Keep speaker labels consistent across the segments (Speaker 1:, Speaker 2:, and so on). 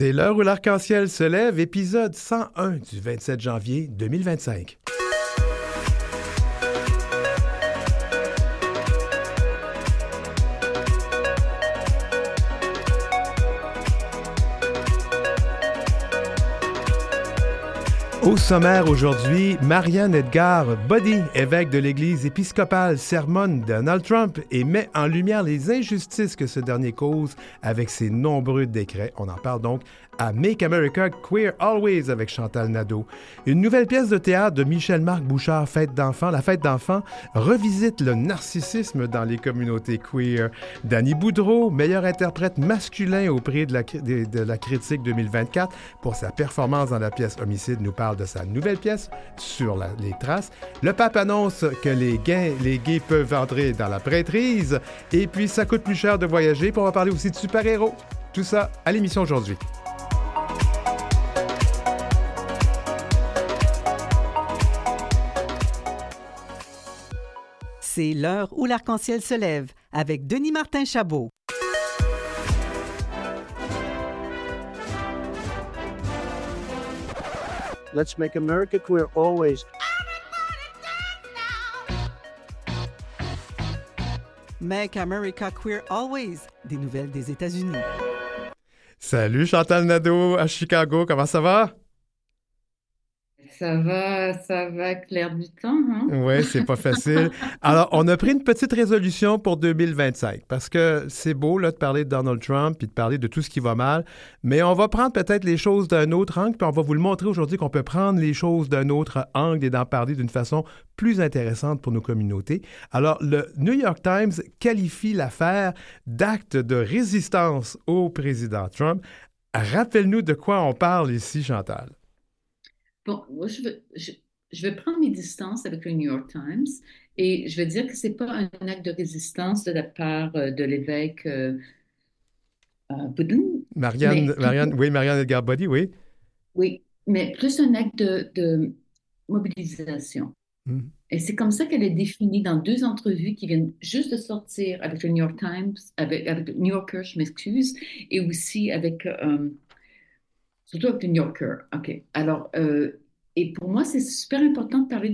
Speaker 1: C'est l'heure où l'arc-en-ciel se lève, épisode 101 du 27 janvier 2025. Au sommaire aujourd'hui, Marianne Edgar Boddy, évêque de l'Église épiscopale, sermonne Donald Trump et met en lumière les injustices que ce dernier cause avec ses nombreux décrets. On en parle donc à Make America Queer Always avec Chantal Nadeau. Une nouvelle pièce de théâtre de Michel-Marc Bouchard, Fête d'enfants. La Fête d'enfants revisite le narcissisme dans les communautés queer. Danny Boudreau, meilleur interprète masculin au prix de la critique 2024 pour sa performance dans la pièce Homicide, nous parle de sa nouvelle pièce sur les traces. Le pape annonce que les gays peuvent entrer dans la prêtrise. Et puis, ça coûte plus cher de voyager. Puis on va parler aussi de super-héros. Tout ça à l'émission aujourd'hui.
Speaker 2: C'est l'heure où l'arc-en-ciel se lève avec Denis Martin Chabot.
Speaker 3: Let's make America queer always.
Speaker 2: Make America Queer Always, des nouvelles des États-Unis.
Speaker 1: Salut Chantal Nadeau à Chicago, comment ça va?
Speaker 4: Ça va, clair du temps, hein?
Speaker 1: Oui, c'est pas facile. Alors, on a pris une petite résolution pour 2025 parce que c'est beau là, de parler de Donald Trump et de parler de tout ce qui va mal, mais on va prendre peut-être les choses d'un autre angle, puis on va vous le montrer aujourd'hui qu'on peut prendre les choses d'un autre angle et d'en parler d'une façon plus intéressante pour nos communautés. Alors, le New York Times qualifie l'affaire d'acte de résistance au président Trump. Rappelle-nous de quoi on parle ici, Chantal.
Speaker 4: Bon, moi, je vais prendre mes distances avec le New York Times et je vais dire que c'est pas un acte de résistance de la part de l'évêque Boudin,
Speaker 1: Marianne Edgar Boddy, oui.
Speaker 4: oui, mais plus un acte de mobilisation.
Speaker 1: Mm.
Speaker 4: Et c'est comme ça qu'elle est définie dans deux entrevues qui viennent juste de sortir avec le New York Times, avec le New Yorker, je m'excuse, et aussi avec surtout avec le New Yorker. OK. Alors, et pour moi, c'est super important de parler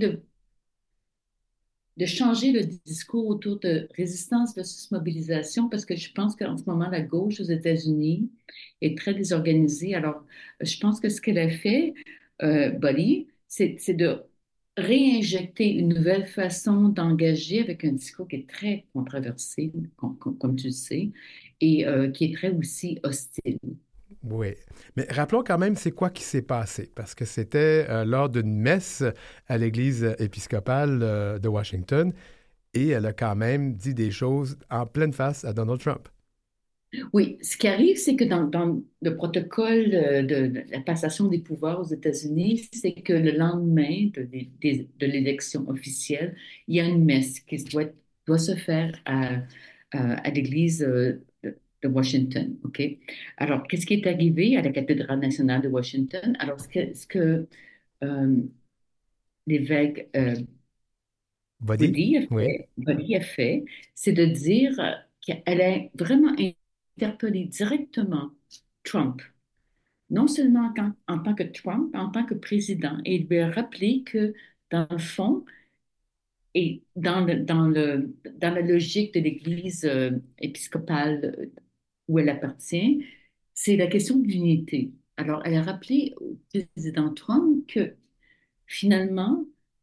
Speaker 4: de changer le discours autour de résistance versus mobilisation parce que je pense qu'en ce moment, la gauche aux États-Unis est très désorganisée. Alors, je pense que ce qu'elle a fait, Bolly, c'est de réinjecter une nouvelle façon d'engager avec un discours qui est très controversé, comme tu le sais, et qui est très aussi hostile.
Speaker 1: Oui, mais rappelons quand même c'est quoi qui s'est passé, parce que c'était lors d'une messe à l'Église épiscopale de Washington, et elle a quand même dit des choses en pleine face à Donald Trump.
Speaker 4: Oui, ce qui arrive, c'est que dans le protocole de la passation des pouvoirs aux États-Unis, c'est que le lendemain de l'élection officielle, il y a une messe qui doit se faire à l'église de Washington. OK? Alors, qu'est-ce qui est arrivé à la cathédrale nationale de Washington? Alors, ce que euh, l'évêque
Speaker 1: Body? Oui.
Speaker 4: Boddy a fait, c'est de dire qu'elle a vraiment interpellé directement Trump, non seulement en tant que Trump, en tant que président, et il lui a rappelé que, dans le fond, et dans la logique de l'Église épiscopale où elle appartient, c'est la question de l'unité. Alors, elle a rappelé au président Trump que finalement,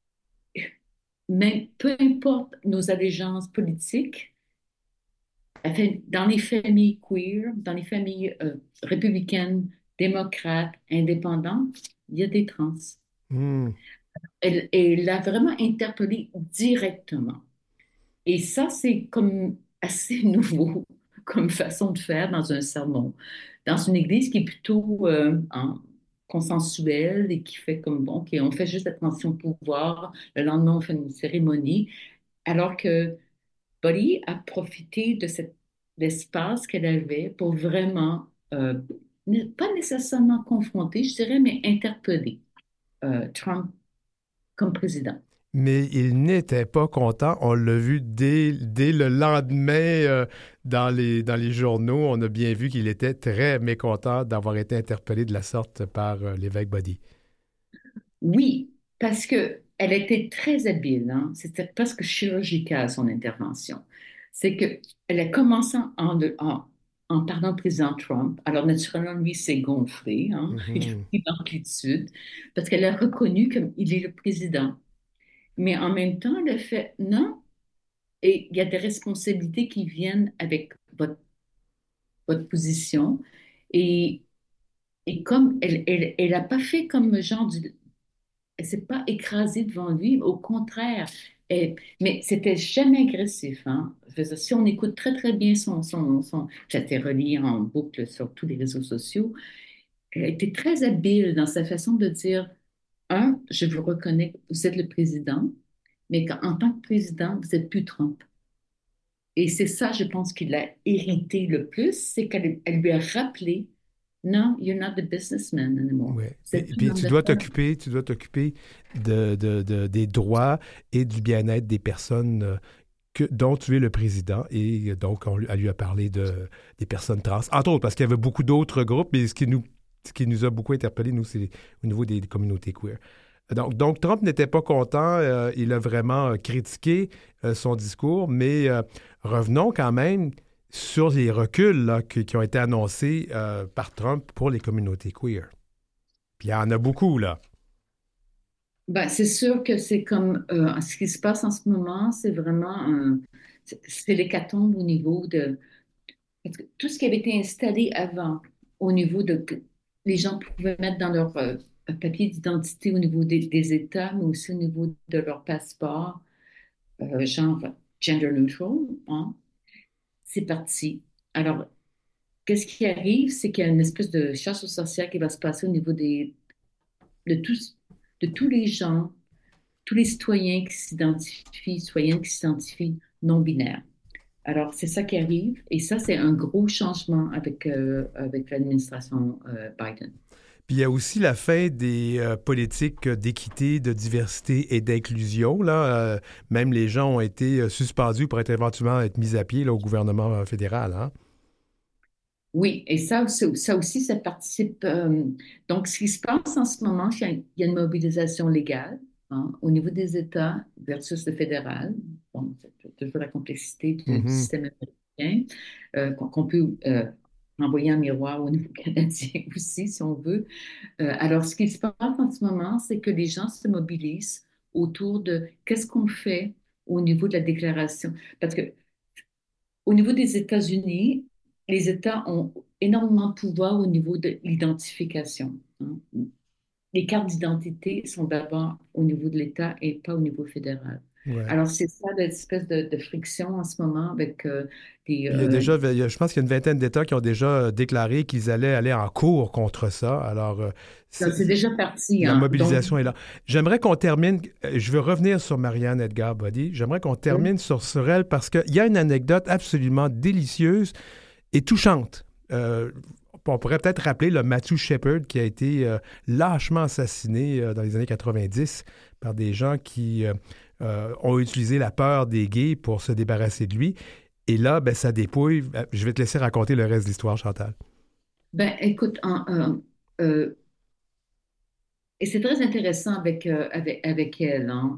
Speaker 4: mais peu importe nos allégeances politiques, enfin, dans les familles queer, dans les familles républicaines, démocrates, indépendantes, il y a des trans.
Speaker 1: Mm.
Speaker 4: Elle l'a vraiment interpellé directement. Et ça, c'est comme assez nouveau comme façon de faire dans un sermon. Dans une église qui est plutôt consensuelle et qui fait comme, bon, OK, on fait juste la transition de pouvoir, le lendemain, on fait une cérémonie, alors que Bolly a profité de cet espace qu'elle avait pour vraiment, pas nécessairement confronter, je dirais, mais interpeller Trump comme président.
Speaker 1: Mais il n'était pas content. On l'a vu dès le lendemain dans les journaux. On a bien vu qu'il était très mécontent d'avoir été interpellé de la sorte par l'évêque Body.
Speaker 4: Oui, parce que elle était très habile, hein. C'était presque chirurgical son intervention. C'est que elle a commencé en parlant au président Trump. Alors naturellement, lui s'est gonflé, hein. Il a
Speaker 1: Mhm.
Speaker 4: pris l'amplitude parce qu'elle a reconnu qu'il est le président. Mais en même temps, elle a fait non. Et il y a des responsabilités qui viennent avec votre position. Et, et comme elle a pas fait comme genre elle s'est pas écrasée devant lui, au contraire. Mais c'était jamais agressif, hein. Je veux dire, si on écoute très très bien j'étais reliée en boucle sur tous les réseaux sociaux, elle était très habile dans sa façon de dire, je vous reconnais, vous êtes le président, mais en tant que président, vous êtes plus Trump. Et c'est ça, je pense, qui l'a irrité le plus, c'est qu'elle lui a rappelé, non, you're not the businessman anymore.
Speaker 1: Ouais.
Speaker 4: Vous êtes
Speaker 1: Et
Speaker 4: un
Speaker 1: puis
Speaker 4: homme d'affaires.
Speaker 1: tu dois t'occuper des droits et du bien-être des personnes dont tu es le président. Et donc, elle lui a parlé des personnes trans, entre autres, parce qu'il y avait beaucoup d'autres groupes, mais ce qui nous a beaucoup interpellés, nous, c'est au niveau des communautés queer. Donc Trump n'était pas content. Il a vraiment critiqué son discours, mais revenons quand même sur les reculs là, qui ont été annoncés par Trump pour les communautés queer. Puis il y en a beaucoup, là.
Speaker 4: Ben, c'est sûr que c'est comme ce qui se passe en ce moment, c'est vraiment c'est l'hécatombe au niveau de parce que tout ce qui avait été installé avant, au niveau de que les gens pouvaient mettre dans leur papier d'identité au niveau des États, mais aussi au niveau de leur passeport, genre gender neutral, hein, c'est parti. Alors, qu'est-ce qui arrive, c'est qu'il y a une espèce de chasse aux sorcières qui va se passer au niveau de tous, de tous les gens, tous les citoyennes qui s'identifient non-binaires. Alors, c'est ça qui arrive, et ça, c'est un gros changement avec l'administration Biden.
Speaker 1: Puis il y a aussi la fin des politiques d'équité, de diversité et d'inclusion. Là, même les gens ont été suspendus pour être éventuellement être mis à pied là, au gouvernement fédéral. Hein?
Speaker 4: Oui, et ça aussi, ça participe. Donc, ce qui se passe en ce moment, il y a une mobilisation légale, hein, au niveau des États versus le fédéral. Bon, c'est toujours la complexité du
Speaker 1: Mhm.
Speaker 4: système américain, qu'on peut envoyer un miroir au niveau canadien aussi, si on veut. Alors, ce qui se passe en ce moment, c'est que les gens se mobilisent autour de qu'est-ce qu'on fait au niveau de la déclaration. Parce que au niveau des États-Unis, les États ont énormément de pouvoir au niveau de l'identification, hein. Les cartes d'identité sont d'abord au niveau de l'État et pas au niveau fédéral.
Speaker 1: Ouais.
Speaker 4: Alors, c'est ça l'espèce de friction en ce moment avec des...
Speaker 1: Puis il y a déjà, je pense qu'il y a une vingtaine d'États qui ont déjà déclaré qu'ils allaient aller en cours contre ça. Alors,
Speaker 4: c'est déjà parti,
Speaker 1: la
Speaker 4: hein. Donc,
Speaker 1: mobilisation est là. J'aimerais qu'on termine, je veux revenir sur Marianne Edgar Body. J'aimerais qu'on termine sur elle parce qu'il y a une anecdote absolument délicieuse et touchante. On pourrait peut-être rappeler le Matthew Shepard qui a été lâchement assassiné dans les années 90 par des gens qui ont utilisé la peur des gays pour se débarrasser de lui. Et là, ben, sa dépouille, je vais te laisser raconter le reste de l'histoire, Chantal.
Speaker 4: ben, écoute, et c'est très intéressant avec elle, hein.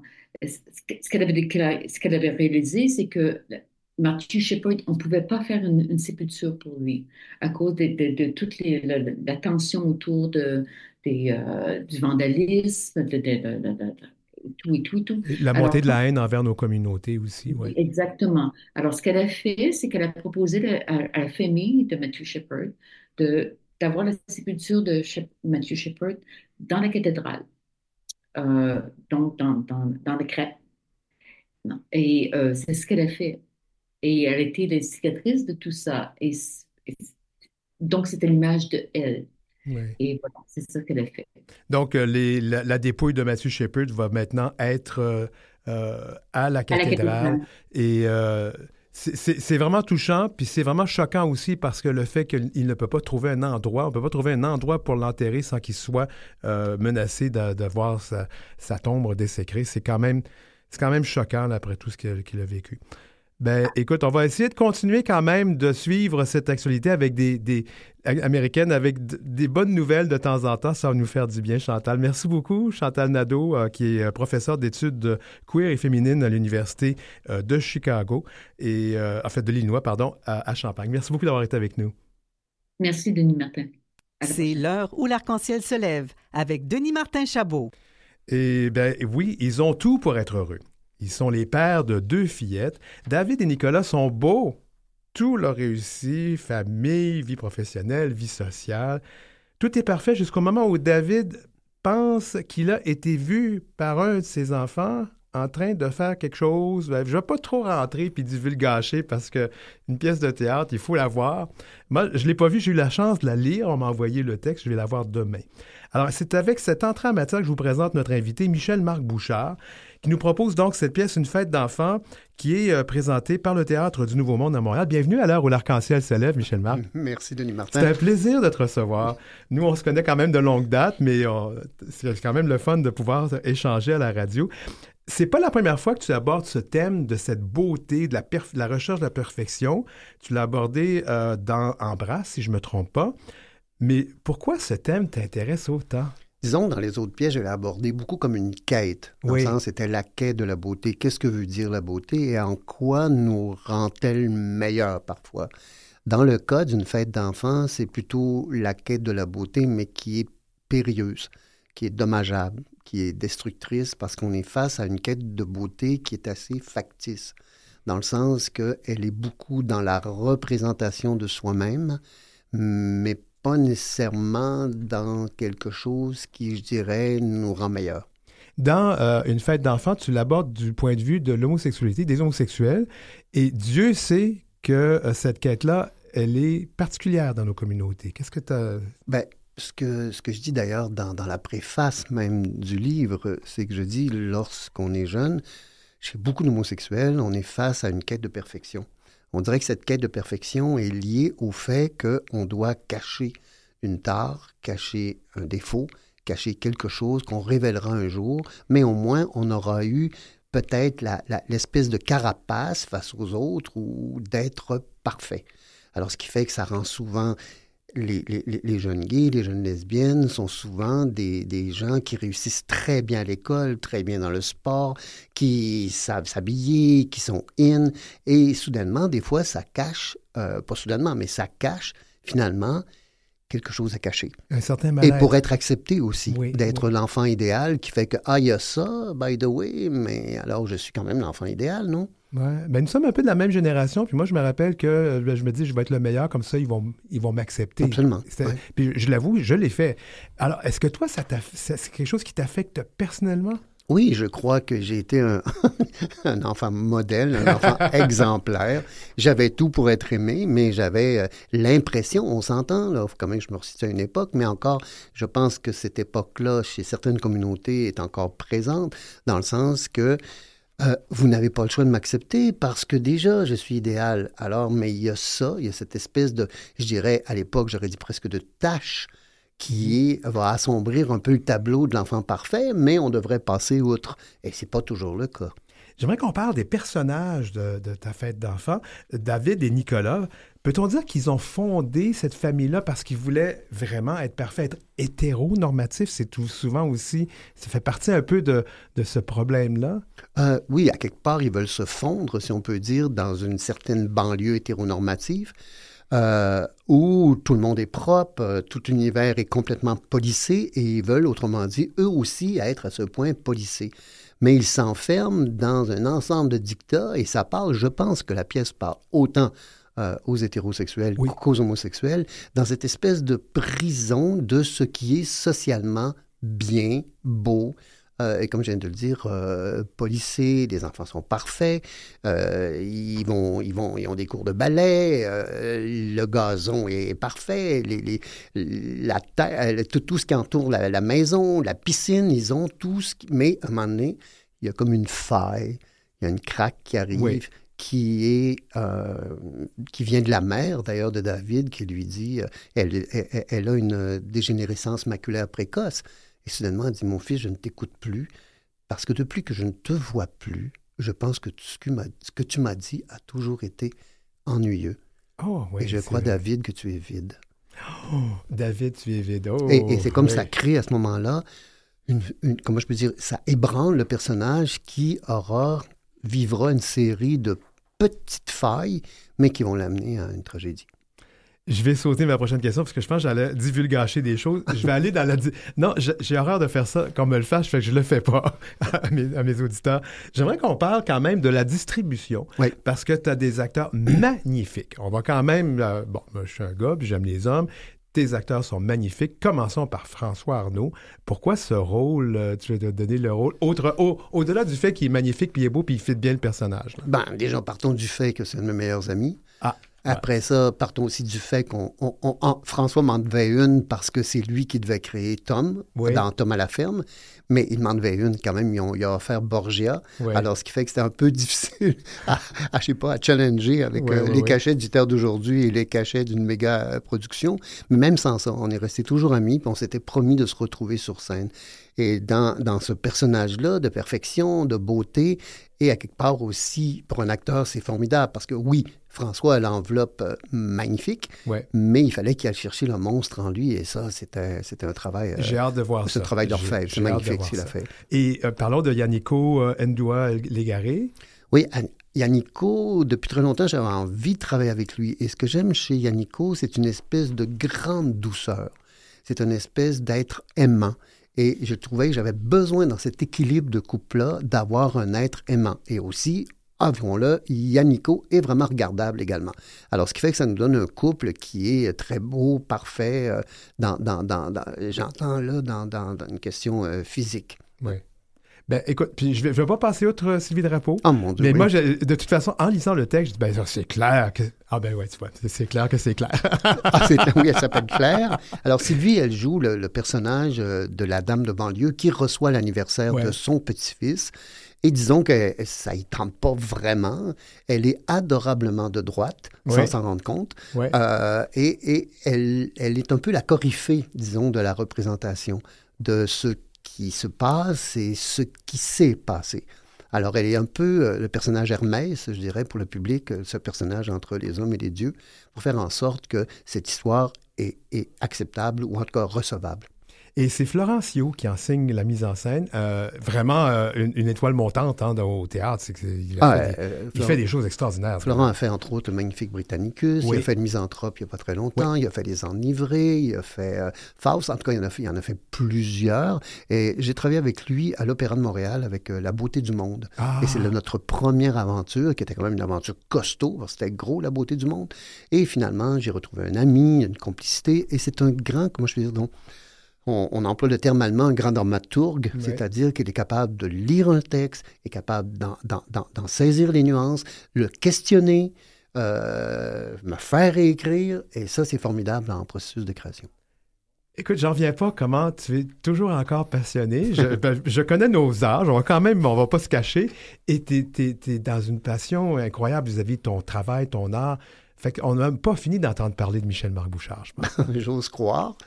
Speaker 4: Ce qu'elle avait réalisé, c'est que Matthew Shepard, on ne pouvait pas faire une sépulture pour lui à cause de toute la tension autour du vandalisme, tout et tout et tout.
Speaker 1: Et la montée
Speaker 4: Alors,
Speaker 1: de la haine envers nos communautés aussi, oui.
Speaker 4: exactement. Alors, ce qu'elle a fait, c'est qu'elle a proposé à la famille de Matthew Shepard d'avoir la sépulture de Matthew Shepard dans la cathédrale, donc dans le crypte. Non. Et c'est ce qu'elle a fait. Et elle était l'instigatrice de tout ça. Donc, c'était l'image de elle.
Speaker 1: Oui.
Speaker 4: Et voilà, c'est ça qu'elle a fait.
Speaker 1: Donc, la dépouille de Matthew Shepard va maintenant être à la
Speaker 4: À la
Speaker 1: cathédrale.
Speaker 4: cathédrale.
Speaker 1: Et C'est vraiment touchant, puis c'est vraiment choquant aussi parce que le fait qu'il ne peut pas trouver un endroit, on ne peut pas trouver un endroit pour l'enterrer sans qu'il soit menacé de voir sa tombe désécrée, c'est quand même choquant là, après tout ce qu'il a vécu. Ben, écoute, on va essayer de continuer quand même de suivre cette actualité avec des américaines, avec des bonnes nouvelles de temps en temps. Ça va nous faire du bien, Chantal. Merci beaucoup, Chantal Nadeau, qui est professeure d'études queer et féminines à l'Université de Chicago, et en fait de l'Illinois, pardon, à Champagne. Merci beaucoup d'avoir été avec nous.
Speaker 4: Merci, Denis Martin.
Speaker 2: C'est l'heure où l'arc-en-ciel se lève avec Denis Martin Chabot.
Speaker 1: Et bien, oui, ils ont tout pour être heureux. Ils sont les pères de 2 fillettes. David et Nicolas sont beaux. Tout leur réussit, famille, vie professionnelle, vie sociale. Tout est parfait jusqu'au moment où David pense qu'il a été vu par un de ses enfants en train de faire quelque chose. Je ne vais pas trop rentrer puis divulgacher parce qu'une pièce de théâtre, il faut la voir. Moi, je ne l'ai pas vue, j'ai eu la chance de la lire. On m'a envoyé le texte, je vais la voir demain. Alors, c'est avec cette entrée en matière que je vous présente notre invité, Michel-Marc Bouchard, qui nous propose donc cette pièce, Une fête d'enfants, qui est présentée par le Théâtre du Nouveau Monde à Montréal. Bienvenue à l'heure où l'arc-en-ciel se lève, Michel-Marc.
Speaker 5: Merci, Denis Martin.
Speaker 1: C'est un plaisir de te recevoir. Nous, on se connaît quand même de longue date, mais c'est quand même le fun de pouvoir échanger à la radio. C'est pas la première fois que tu abordes ce thème de cette beauté, de la recherche de la perfection. Tu l'as abordé dans Embrasse, si je me trompe pas. Mais pourquoi ce thème t'intéresse autant?
Speaker 5: Disons, dans les autres pièces, je l'ai abordé beaucoup comme une quête. Dans le sens, c'était la quête de la beauté. Qu'est-ce que veut dire la beauté et en quoi nous rend-elle meilleurs parfois? Dans le cas d'une fête d'enfants, c'est plutôt la quête de la beauté, mais qui est périlleuse, qui est dommageable, qui est destructrice, parce qu'on est face à une quête de beauté qui est assez factice, dans le sens qu'elle est beaucoup dans la représentation de soi-même, mais pas nécessairement dans quelque chose qui, je dirais, nous rend meilleurs.
Speaker 1: Dans Une fête d'enfants, tu l'abordes du point de vue de l'homosexualité, des homosexuels, et Dieu sait que cette quête-là, elle est particulière dans nos communautés. Qu'est-ce que tu as...
Speaker 5: Bien, ce que je dis d'ailleurs dans la préface même du livre, c'est que je dis, lorsqu'on est jeune, chez beaucoup d'homosexuels, on est face à une quête de perfection. On dirait que cette quête de perfection est liée au fait qu'on doit cacher une tare, cacher un défaut, cacher quelque chose qu'on révélera un jour, mais au moins on aura eu peut-être l'espèce de carapace face aux autres ou d'être parfait. Alors ce qui fait que ça rend souvent... Les jeunes gays, les jeunes lesbiennes sont souvent des gens qui réussissent très bien à l'école, très bien dans le sport, qui savent s'habiller, qui sont in. Et soudainement, des fois, ça cache, pas soudainement, mais ça cache finalement quelque chose à cacher.
Speaker 1: Un certain malaise.
Speaker 5: Et pour être accepté aussi, d'être l'enfant idéal qui fait que, il y a ça, by the way, mais alors je suis quand même l'enfant idéal, non?
Speaker 1: Ouais. Ben, nous sommes un peu de la même génération, puis moi, je me rappelle que je me dis, je vais être le meilleur, comme ça, ils vont m'accepter.
Speaker 5: Absolument.
Speaker 1: Ouais. Puis je l'avoue, je l'ai fait. Alors, est-ce que toi, c'est quelque chose qui t'affecte personnellement?
Speaker 5: Oui, je crois que j'ai été un enfant modèle, un enfant exemplaire. J'avais tout pour être aimé, mais j'avais l'impression, on s'entend, là, quand même, je me resitue à une époque, mais encore, je pense que cette époque-là, chez certaines communautés, est encore présente, dans le sens que vous n'avez pas le choix de m'accepter parce que déjà, je suis idéal. Alors, mais il y a ça, il y a cette espèce de, je dirais, à l'époque, j'aurais dit presque de tâche qui va assombrir un peu le tableau de l'enfant parfait, mais on devrait passer outre. Et c'est pas toujours le cas.
Speaker 1: J'aimerais qu'on parle des personnages de ta fête d'enfants, David et Nicolas. Peut-on dire qu'ils ont fondé cette famille-là parce qu'ils voulaient vraiment être parfaits, être hétéronormatifs? C'est tout souvent aussi, ça fait partie un peu de ce problème-là?
Speaker 5: Oui, à quelque part, ils veulent se fondre, si on peut dire, dans une certaine banlieue hétéronormative. Où tout le monde est propre, tout l'univers est complètement policé et ils veulent, autrement dit, eux aussi être à ce point policés. Mais ils s'enferment dans un ensemble de dictats et ça parle, je pense que la pièce parle autant aux hétérosexuels qu'aux homosexuels, dans cette espèce de prison de ce qui est socialement bien, beau, et comme je viens de le dire, policés, les enfants sont parfaits, ils ont des cours de ballet, le gazon est parfait, la terre, tout ce qui entoure la maison, la piscine, ils ont tout ce qui... Mais à un moment donné, il y a comme une faille, il y a une craque qui arrive, qui vient de la mère, d'ailleurs, de David, qui lui dit elle a une dégénérescence maculaire précoce. Et soudainement, elle dit, mon fils, je ne t'écoute plus, parce que depuis que je ne te vois plus, je pense que ce que tu m'as dit a toujours été ennuyeux.
Speaker 1: Oh, oui,
Speaker 5: et je crois, David, que tu es vide.
Speaker 1: Oh, David, tu es vide. Oh,
Speaker 5: et c'est comme ça crée à ce moment-là, comment je peux dire, ça ébranle le personnage qui vivra une série de petites failles, mais qui vont l'amener à une tragédie.
Speaker 1: Je vais sauter ma prochaine question parce que je pense que j'allais divulgacher des choses. Je vais aller dans la... Non, j'ai horreur de faire ça. Qu'on me le fasse, fait que je le fais pas à mes auditeurs. J'aimerais qu'on parle quand même de la distribution.
Speaker 5: Oui.
Speaker 1: Parce que tu as des acteurs magnifiques. On va quand même... bon, moi, je suis un gars, puis j'aime les hommes. Tes acteurs sont magnifiques. Commençons par François Arnault. Pourquoi ce rôle, tu veux te donner le rôle, au-delà du fait qu'il est magnifique, puis il est beau, puis il fit bien le personnage? Là.
Speaker 5: Déjà, partons du fait que c'est un de mes meilleurs amis.
Speaker 1: Ah.
Speaker 5: Après ça, partons aussi du fait François m'en devait une parce que c'est lui qui devait créer Tom, dans Tom à la ferme, mais il m'en devait une quand même, il a offert Borgia, alors ce qui fait que c'était un peu difficile à challenger avec les cachets du Terre d'aujourd'hui et les cachets d'une méga production, mais même sans ça, on est restés toujours amis, puis on s'était promis de se retrouver sur scène. Et dans ce personnage-là, de perfection, de beauté, et à quelque part aussi, pour un acteur, c'est formidable, parce que oui, François a l'enveloppe magnifique, mais il fallait qu'il aille chercher le monstre en lui, et ça, c'était un travail...
Speaker 1: J'ai hâte de voir ça.
Speaker 5: C'est un travail d'orfèvre, c'est magnifique ce qu'il a fait.
Speaker 1: Et parlons de Yannico Ndua-Légaré.
Speaker 5: Oui, Yannico, depuis très longtemps, j'avais envie de travailler avec lui, et ce que j'aime chez Yannico, c'est une espèce de grande douceur. C'est une espèce d'être aimant. Et je trouvais que j'avais besoin, dans cet équilibre de couple-là, d'avoir un être aimant. Et aussi, avouons-le, Yannico est vraiment regardable également. Alors, ce qui fait que ça nous donne un couple qui est très beau, parfait, j'entends là, dans une question physique.
Speaker 1: Oui. Ben, écoute, puis je vais pas passer outre Sylvie Drapeau.
Speaker 5: Oh mon Dieu,
Speaker 1: mais moi, de toute façon, en lisant le texte, je dis, ben, c'est clair que... Ah ben ouais, tu vois, c'est clair que c'est clair.
Speaker 5: Oui, elle s'appelle Claire. Alors, Sylvie, elle joue le personnage de la dame de banlieue qui reçoit l'anniversaire de son petit-fils. Et disons que ça y tente pas vraiment. Elle est adorablement de droite, sans s'en rendre compte. Et elle est un peu la coryphée, disons, de la représentation de ce qui se passe et ce qui s'est passé. Alors, elle est un peu le personnage Hermès, je dirais, pour le public, ce personnage entre les hommes et les dieux, pour faire en sorte que cette histoire est acceptable ou en tout cas recevable.
Speaker 1: Et c'est Florencio qui enseigne la mise en scène. Vraiment une étoile montante au théâtre. Il fait des choses extraordinaires.
Speaker 5: Florent a fait, entre autres, le Magnifique Britannicus. Il a fait le Misanthrope il n'y a pas très longtemps. Il a fait Les Enivrés. Il a fait Faust. En tout cas, il en a fait plusieurs. Et j'ai travaillé avec lui à l'Opéra de Montréal avec La Beauté du Monde. Et c'est notre première aventure, qui était quand même une aventure costaud, parce que c'était gros, La Beauté du Monde. Et finalement, j'ai retrouvé un ami, une complicité. Et c'est un grand, comment je peux dire, donc, on emploie le terme allemand, un grand dramaturge, c'est-à-dire qu'il est capable de lire un texte, est capable d'en saisir les nuances, le questionner, me faire réécrire, et ça, c'est formidable en processus de création.
Speaker 1: Écoute, j'en reviens pas comment tu es toujours encore passionné. Je connais nos âges, on va pas se cacher, et t'es dans une passion incroyable vis-à-vis de ton travail, ton art. Fait qu'on n'a même pas fini d'entendre parler de Michel-Marc Bouchard, je pense.
Speaker 5: J'ose croire.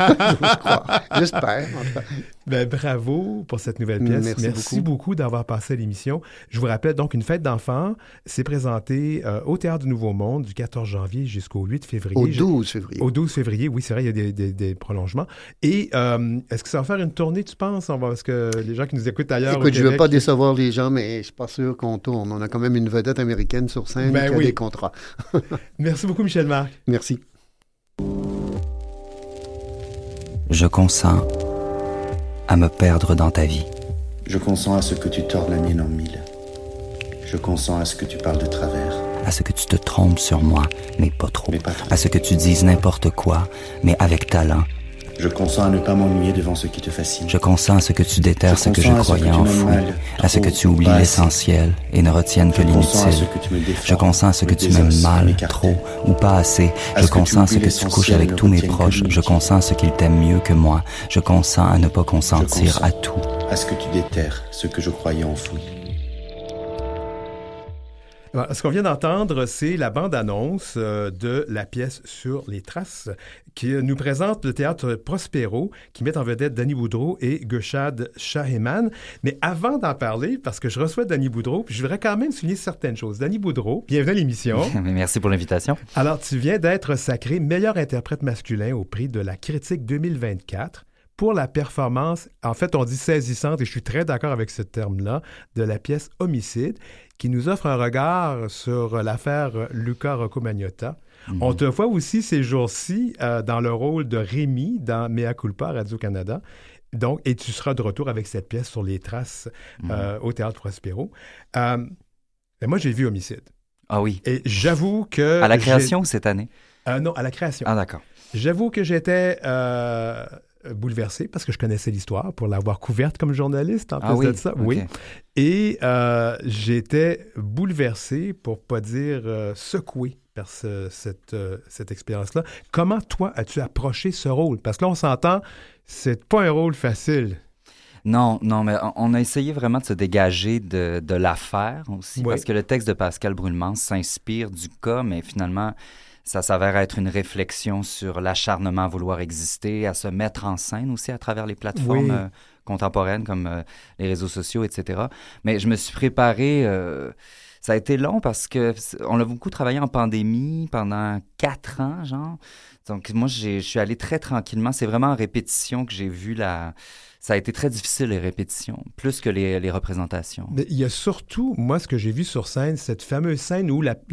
Speaker 5: J'espère.
Speaker 1: Ben, bravo pour cette nouvelle pièce. Merci beaucoup d'avoir passé à l'émission. Je vous rappelle donc, Une fête d'enfants, c'est présenté au Théâtre du Nouveau Monde du 14 janvier jusqu'au 8 février.
Speaker 5: Au 12 février.
Speaker 1: Au 12 février, oui, c'est vrai, il y a des prolongements. Et est-ce que ça va faire une tournée, tu penses? Parce que les gens qui nous écoutent ailleurs
Speaker 5: Écoute, je ne veux pas décevoir les gens, mais je ne suis pas sûr qu'on tourne. On a quand même une vedette américaine sur scène qui a des contrats.
Speaker 1: Merci beaucoup, Michel-Marc.
Speaker 5: Merci.
Speaker 6: Je consens à me perdre dans ta vie.
Speaker 7: Je consens à ce que tu tordes la mienne en mille. Je consens à ce que tu parles de travers.
Speaker 6: À ce que tu te trompes sur moi, mais pas trop. À ce que tu dises n'importe quoi, mais avec talent.
Speaker 7: Je consens à ne pas m'ennuyer devant ce qui te fascine.
Speaker 6: Je consens à ce que tu déterres ce que je croyais enfoui, à ce que tu oublies l'essentiel et ne retiennes que l'inutile. Je consens à ce que tu m'aimes mal, trop ou pas assez. Je consens à ce que tu couches avec tous mes proches. Je consens à ce qu'ils t'aiment mieux que moi. Je consens à ne pas consentir à tout.
Speaker 7: À ce que tu déterres ce que je croyais enfoui.
Speaker 1: Ce qu'on vient d'entendre, c'est la bande-annonce de la pièce Sur les traces qui nous présente le théâtre Prospero qui met en vedette Danny Boudreau et Gurshad Shaheman. Mais avant d'en parler, parce que je reçois Danny Boudreau, puis je voudrais quand même souligner certaines choses. Danny Boudreau, bienvenue à l'émission.
Speaker 6: Merci pour l'invitation.
Speaker 1: Alors, tu viens d'être sacré meilleur interprète masculin au prix de la Critique 2024 pour la performance, en fait, on dit saisissante, et je suis très d'accord avec ce terme-là, de la pièce Homicide, qui nous offre un regard sur l'affaire Luca Rocco Magnotta. Mm-hmm. On te voit aussi ces jours-ci dans le rôle de Rémi dans Mea Culpa, Radio-Canada. Donc, et tu seras de retour avec cette pièce Sur les traces au Théâtre Prospero. Moi, j'ai vu Homicide.
Speaker 6: Ah oui.
Speaker 1: Et j'avoue que...
Speaker 6: À la création cette année?
Speaker 1: Non, à la création.
Speaker 6: Ah, d'accord.
Speaker 1: J'avoue que j'étais... bouleversé parce que je connaissais l'histoire pour l'avoir couverte comme journaliste en plus de ça. Okay. Oui. Et j'étais bouleversé, pour pas dire secoué par cette expérience-là. Comment, toi, as-tu approché ce rôle? Parce que là, on s'entend, c'est pas un rôle facile.
Speaker 6: Non, mais on a essayé vraiment de se dégager de l'affaire aussi, parce que le texte de Pascal Brûlemans s'inspire du cas, mais finalement... Ça s'avère être une réflexion sur l'acharnement à vouloir exister, à se mettre en scène aussi à travers les plateformes contemporaines comme les réseaux sociaux, etc. Mais je me suis préparé... ça a été long parce qu'on a beaucoup travaillé en pandémie pendant 4 ans, genre. Donc, moi, je suis allé très tranquillement. C'est vraiment en répétition que j'ai vu Ça a été très difficile, les répétitions, plus que les représentations.
Speaker 1: Mais il y a surtout, moi, ce que j'ai vu sur scène, cette fameuse scène où le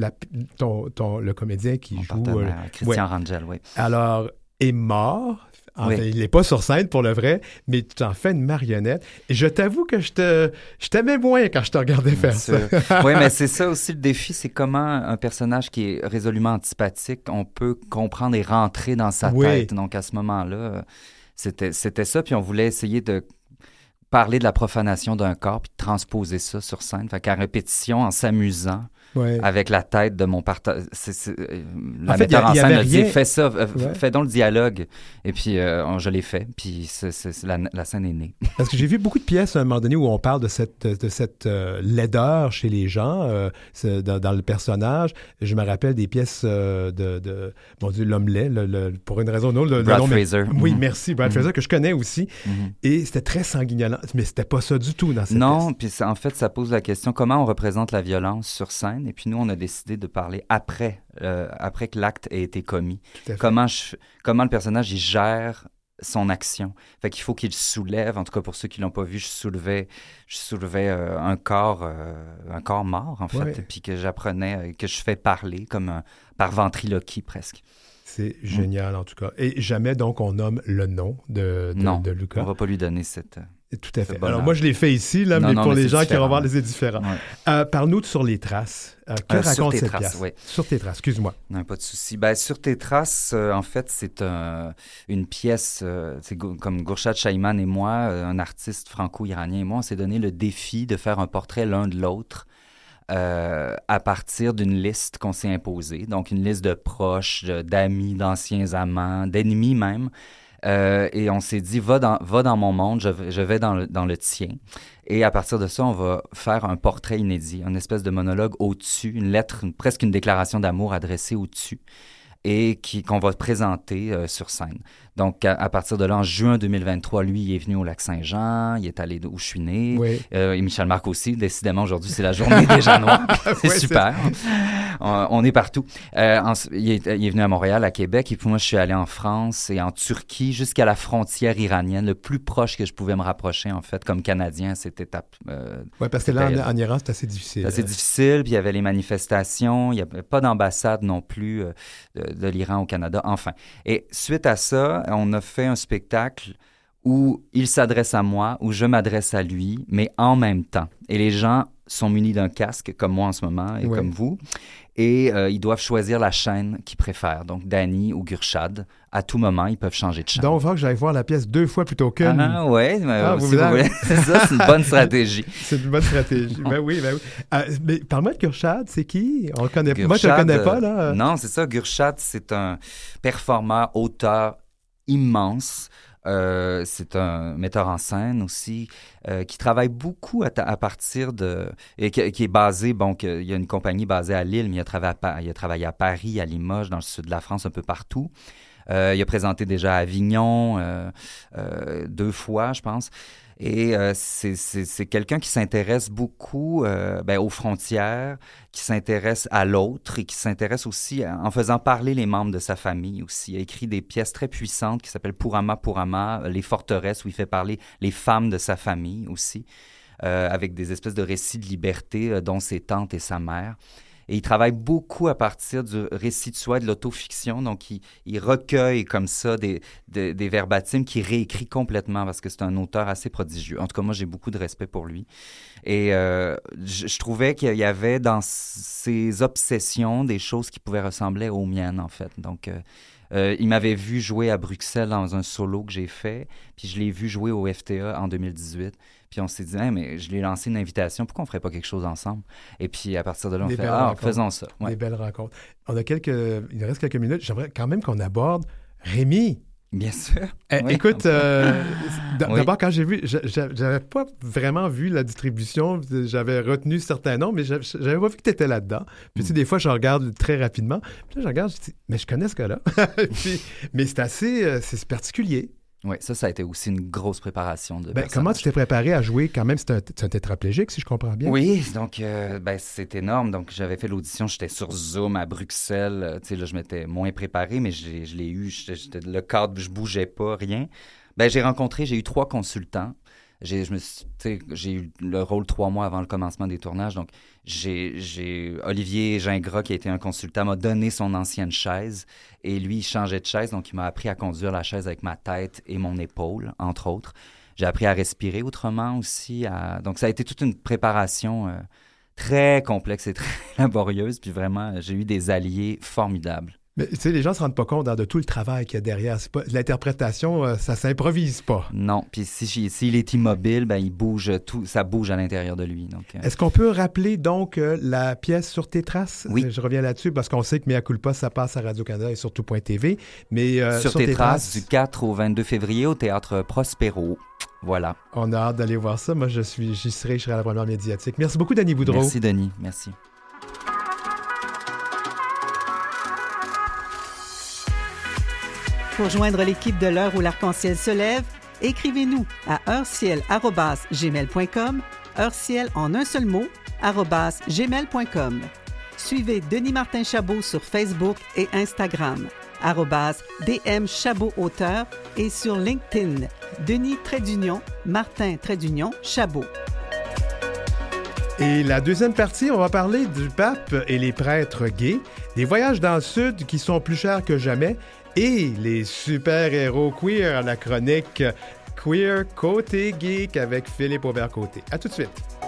Speaker 1: comédien qui joue...
Speaker 6: Christian Rangel, oui.
Speaker 1: Alors, est mort. Enfin, il n'est pas sur scène pour le vrai, mais tu en fais une marionnette. Et je t'avoue que je t'aimais moins quand je te regardais faire ça.
Speaker 6: Oui, mais c'est ça aussi le défi, c'est comment un personnage qui est résolument antipathique, on peut comprendre et rentrer dans sa tête. Donc, à ce moment-là... C'était ça, puis on voulait essayer de parler de la profanation d'un corps, puis de transposer ça sur scène. Fait qu'à répétition, en s'amusant, avec la tête de mon partenaire, la metteur en scène a dit « Fais ça, fais donc le dialogue ». Et puis, je l'ai fait, puis la scène est née.
Speaker 1: Parce que j'ai vu beaucoup de pièces à un moment donné où on parle de cette laideur chez les gens, dans le personnage. Je me rappelle des pièces de mon Dieu, l'homme laid, pour une raison ou une autre.
Speaker 6: Brad Fraser.
Speaker 1: Oui, merci, Brad Fraser, que je connais aussi. Et c'était très sanguinolent, mais c'était pas ça du tout dans cette pièce.
Speaker 6: Non, puis en fait, ça pose la question, comment on représente la violence sur scène? Et puis nous, on a décidé de parler après que l'acte ait été commis. Comment le personnage, il gère son action. Fait qu'il faut qu'il soulève, en tout cas pour ceux qui l'ont pas vu, je soulevais un corps mort, en fait, puis que j'apprenais, que je fais parler, comme par ventriloquie presque.
Speaker 1: C'est génial, en tout cas. Et jamais, donc, on nomme le nom de Luca.
Speaker 6: On va pas lui donner cette...
Speaker 1: Tout à fait. Alors, moi, je l'ai fait ici, là, mais pour les gens qui vont voir, c'est différent. Ouais. Parle-nous de Sur les traces. Que raconte cette pièce? Oui. Sur tes traces, excuse-moi.
Speaker 6: Non, pas de souci. Sur tes traces, en fait, c'est une pièce, c'est comme Gurshad Shaheman et moi, un artiste franco-iranien et moi, on s'est donné le défi de faire un portrait l'un de l'autre à partir d'une liste qu'on s'est imposée. Donc, une liste de proches, d'amis, d'anciens amants, d'ennemis même. Et on s'est dit, va dans mon monde, je vais dans le tien. Et à partir de ça, on va faire un portrait inédit, une espèce de monologue au-dessus, une lettre, presque une déclaration d'amour adressée au-dessus et qu'on va présenter sur scène. Donc, à partir de là, en juin 2023, lui, il est venu au Lac-Saint-Jean, il est allé où je suis né, et Michel Marc aussi. Décidément, aujourd'hui, c'est la journée des gens noirs. C'est super. On est partout. Il est venu à Montréal, à Québec, et puis moi, je suis allé en France et en Turquie, jusqu'à la frontière iranienne, le plus proche que je pouvais me rapprocher, en fait, comme Canadien, à cette étape.
Speaker 1: Oui, parce que là, en Iran, c'est assez difficile.
Speaker 6: C'est assez difficile, puis il y avait les manifestations, il n'y avait pas d'ambassade non plus de l'Iran au Canada, enfin. Et suite à ça, on a fait un spectacle où il s'adresse à moi, où je m'adresse à lui, mais en même temps. Et les gens sont munis d'un casque, comme moi en ce moment, et comme vous, et ils doivent choisir la chaîne qu'ils préfèrent. Donc, Danny ou Gurshad, à tout moment, ils peuvent chaîne.
Speaker 1: Donc, il faut que j'aille voir la pièce 2 fois plutôt qu'une.
Speaker 6: Ah, oui, si vous voulez. C'est ça, c'est une bonne stratégie.
Speaker 1: C'est une bonne stratégie. Ben oui. Mais parle-moi de Gurshad, c'est qui? On le connaît. Moi, je ne le connais pas, là.
Speaker 6: Non, c'est ça. Gurshad, c'est un performeur, auteur immense. C'est un metteur en scène aussi qui travaille beaucoup à partir de... et qui est basé, bon, il y a une compagnie basée à Lille, mais il a travaillé à Paris, à Limoges, dans le sud de la France, un peu partout. Il a présenté déjà à Avignon 2 fois, je pense. Et c'est quelqu'un qui s'intéresse beaucoup aux frontières, qui s'intéresse à l'autre et qui s'intéresse aussi en faisant parler les membres de sa famille aussi. Il a écrit des pièces très puissantes qui s'appellent Purama Purama, Les forteresses, où il fait parler les femmes de sa famille aussi, avec des espèces de récits de liberté dont ses tantes et sa mère. Et il travaille beaucoup à partir du récit de soi, de l'autofiction. Donc, il recueille comme ça des verbatims qu'il réécrit complètement parce que c'est un auteur assez prodigieux. En tout cas, moi, j'ai beaucoup de respect pour lui. Et je trouvais qu'il y avait dans ses obsessions des choses qui pouvaient ressembler aux miennes, en fait. Donc, il m'avait vu jouer à Bruxelles dans un solo que j'ai fait, puis je l'ai vu jouer au FTA en 2018. Puis on s'est dit, hey, mais je lui ai lancé une invitation, pourquoi on ne ferait pas quelque chose ensemble? Et puis à partir de là, on fait, faisons ça. Ouais.
Speaker 1: Des belles rencontres. Il reste quelques minutes. J'aimerais quand même qu'on aborde Rémi.
Speaker 6: Bien sûr.
Speaker 1: Oui, écoute, d'abord, quand j'ai vu, j'avais pas vraiment vu la distribution. J'avais retenu certains noms, mais j'avais pas vu que tu étais là-dedans. Puis, tu sais, des fois, je regarde très rapidement. Puis là, je regarde, je dis, mais je connais ce gars-là. Mais c'est assez, c'est particulier.
Speaker 6: Oui, ça a été aussi une grosse préparation de
Speaker 1: comment tu t'es préparé à jouer? Quand même, c'est un tétraplégique, si je comprends bien.
Speaker 6: Oui, donc c'est énorme. Donc, j'avais fait l'audition, j'étais sur Zoom à Bruxelles. Tu sais, là, je m'étais moins préparé, mais je l'ai eu. Le cadre, je bougeais pas, rien. J'ai eu 3 consultants. J'ai eu le rôle 3 mois avant le commencement des tournages. Donc, j'ai Olivier Gingras, qui a été un consultant, m'a donné son ancienne chaise. Et lui, il changeait de chaise. Donc, il m'a appris à conduire la chaise avec ma tête et mon épaule, entre autres. J'ai appris à respirer autrement aussi. Donc, ça a été toute une préparation très complexe et très laborieuse. Puis vraiment, j'ai eu des alliés formidables.
Speaker 1: Mais tu sais, les gens ne se rendent pas compte de tout le travail qu'il y a derrière. C'est pas, l'interprétation, ça ne s'improvise pas.
Speaker 6: Non, puis s'il est immobile, il bouge, tout, ça bouge à l'intérieur de lui. Donc,
Speaker 1: Est-ce qu'on peut rappeler donc la pièce Sur tes traces?
Speaker 6: Oui.
Speaker 1: Je reviens là-dessus parce qu'on sait que Mea Culpa, ça passe à Radio-Canada et sur tout.tv. Mais
Speaker 6: Sur tes traces, du 4 au 22 février au Théâtre Prospero. Voilà.
Speaker 1: On a hâte d'aller voir ça. Moi, j'y serai à la première médiatique. Merci beaucoup, Denis Boudreau.
Speaker 6: Merci, Denis. Merci.
Speaker 2: Pour joindre l'équipe de l'heure où l'arc-en-ciel se lève, écrivez-nous à heureciel@gmail.com, heureciel en un seul mot, @gmail.com. Suivez Denis Martin Chabot sur Facebook et Instagram, @DM Chabot Auteur et sur LinkedIn, Denis-Martin-Chabot.
Speaker 1: Et la deuxième partie, on va parler du pape et les prêtres gays, des voyages dans le Sud qui sont plus chers que jamais et les super-héros queer à la chronique Queer Côté Geek avec Philippe Aubert-Côté. À tout de suite.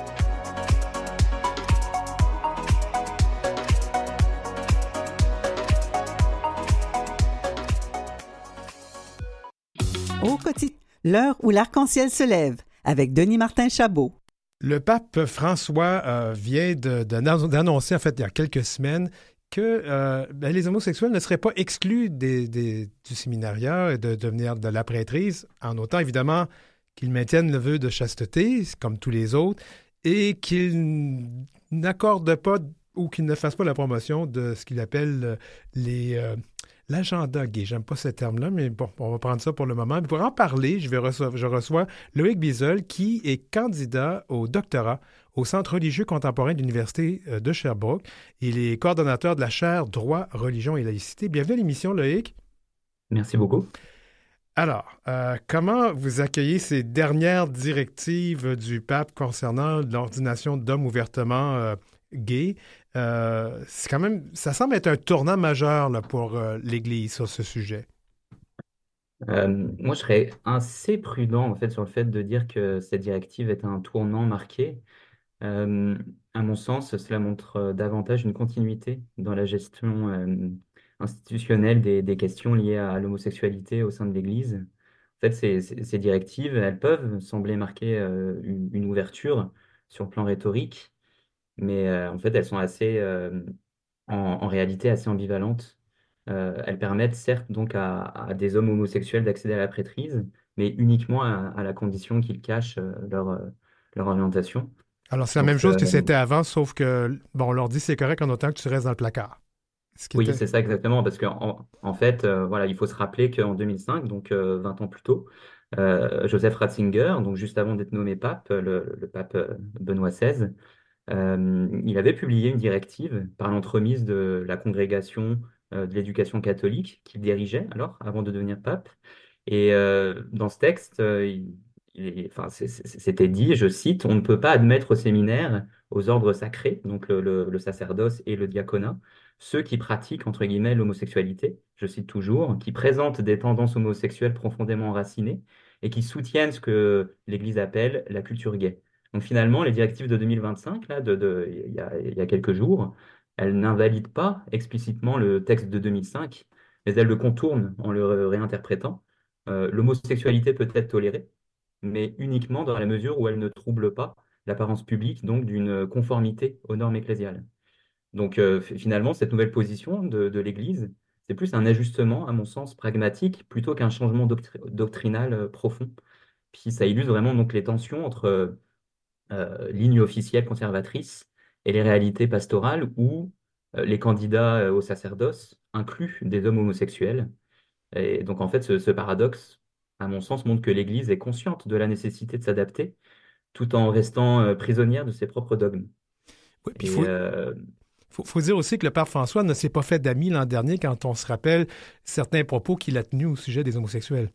Speaker 2: Au quotidien, l'heure où l'arc-en-ciel se lève avec Denis Martin Chabot.
Speaker 1: Le pape François vient d'annoncer, en fait, il y a quelques semaines, que les homosexuels ne seraient pas exclus du séminariat et de devenir de la prêtrise, en autant, évidemment, qu'ils maintiennent le vœu de chasteté, comme tous les autres, et qu'ils n'accordent pas ou qu'ils ne fassent pas la promotion de ce qu'il appelle l'agenda gay. J'aime pas ce terme-là, mais bon, on va prendre ça pour le moment. Mais pour en parler, je reçois Loïc Bizel, qui est candidat au doctorat au Centre religieux contemporain de l'Université de Sherbrooke. Il est coordonnateur de la chaire Droit, religion et laïcité. Bienvenue à l'émission, Loïc.
Speaker 8: Merci beaucoup.
Speaker 1: Alors, comment vous accueillez ces dernières directives du pape concernant l'ordination d'hommes ouvertement gays? C'est quand même, ça semble être un tournant majeur là, pour l'Église sur ce sujet.
Speaker 8: Moi, je serais assez prudent en fait sur le fait de dire que cette directive est un tournant marqué. À mon sens, cela montre davantage une continuité dans la gestion institutionnelle des questions liées à l'homosexualité au sein de l'Église. En fait, ces directives, elles peuvent sembler marquer une ouverture sur le plan rhétorique, mais en fait, elles sont en réalité assez ambivalentes. Elles permettent certes donc à des hommes homosexuels d'accéder à la prêtrise, mais uniquement à la condition qu'ils cachent leur orientation.
Speaker 1: Alors, c'est la même
Speaker 8: Donc,
Speaker 1: chose que c'était avant, sauf que, bon, on leur dit c'est correct en autant que tu restes dans le placard. Ce qui
Speaker 8: oui,
Speaker 1: était...
Speaker 8: c'est ça exactement, parce qu'en fait, voilà, il faut se rappeler qu'en 2005, donc 20 ans plus tôt, Joseph Ratzinger, donc juste avant d'être nommé pape, le pape Benoît XVI, il avait publié une directive par l'entremise de la congrégation de l'éducation catholique qu'il dirigeait alors, avant de devenir pape. Et dans ce texte, enfin, c'était dit, je cite, on ne peut pas admettre au séminaire, aux ordres sacrés, donc le sacerdoce et le diaconat, ceux qui pratiquent, entre guillemets, l'homosexualité, je cite toujours, qui présentent des tendances homosexuelles profondément enracinées et qui soutiennent ce que l'Église appelle la culture gay. Donc finalement, les directives de 2025, là, il y a quelques jours, elles n'invalident pas explicitement le texte de 2005, mais elles le contournent en le réinterprétant. L'homosexualité peut être tolérée, mais uniquement dans la mesure où elle ne trouble pas l'apparence publique, donc d'une conformité aux normes ecclésiales. Donc finalement, cette nouvelle position de l'Église, c'est plus un ajustement, à mon sens, pragmatique, plutôt qu'un changement doctrinal profond. Puis ça illustre vraiment donc les tensions entre ligne officielle conservatrice et les réalités pastorales où les candidats au sacerdoce incluent des hommes homosexuels. Et donc en fait, ce paradoxe, à mon sens, montre que l'Église est consciente de la nécessité de s'adapter tout en restant prisonnière de ses propres dogmes.
Speaker 1: Oui, puis
Speaker 8: Et
Speaker 1: faut dire aussi que le pape François ne s'est pas fait d'amis l'an dernier quand on se rappelle certains propos qu'il a tenus au sujet des homosexuels.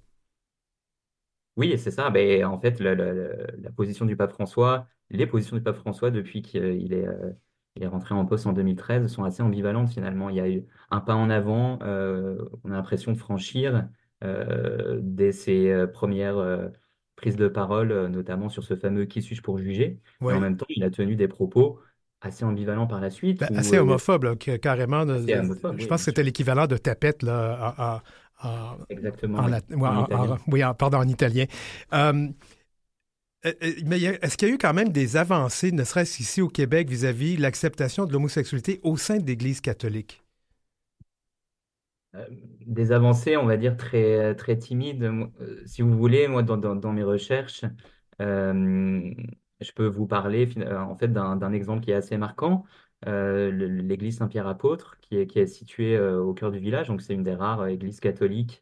Speaker 8: oui, c'est ça. Ben, en fait, la position du pape François, les positions du pape François depuis il est rentré en poste en 2013 sont assez ambivalentes finalement. Il y a eu un pas en avant, on a l'impression de franchir dès ses premières prises de parole, notamment sur ce fameux qui suis-je pour juger. Mais en
Speaker 1: Oui.
Speaker 8: même temps, il a tenu des propos assez ambivalents par la suite,
Speaker 1: Ben,
Speaker 8: où
Speaker 1: assez homophobe, là, carrément.
Speaker 8: assez homophobe,
Speaker 1: Je
Speaker 8: oui,
Speaker 1: pense que
Speaker 8: bien
Speaker 1: c'était
Speaker 8: sûr.
Speaker 1: l'équivalent de tapette là,
Speaker 8: Exactement, oui,
Speaker 1: ouais,
Speaker 8: en italien.
Speaker 1: oui, pardon, en italien. Euh, mais est-ce qu'il y a eu quand même des avancées, ne serait-ce qu'ici au Québec, vis-à-vis l'acceptation de l'homosexualité au sein de l'Église catholique?
Speaker 8: Euh, des avancées, on va dire, très, très timides. Si vous voulez, moi, dans mes recherches, euh, je peux vous parler en fait d'un exemple qui est assez marquant. L'église Saint-Pierre-Apôtre, qui est située au cœur du village. Donc, c'est une des rares églises catholiques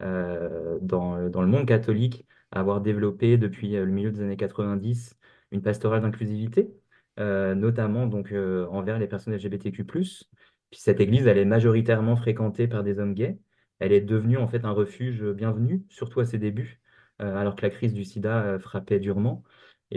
Speaker 8: dans le monde catholique à avoir développé depuis le milieu des années 90 une pastorale d'inclusivité, notamment donc, envers les personnes LGBTQ+. Puis cette église, elle est majoritairement fréquentée par des hommes gays. Elle est devenue en fait un refuge bienvenu, surtout à ses débuts, alors que la crise du sida frappait durement. Et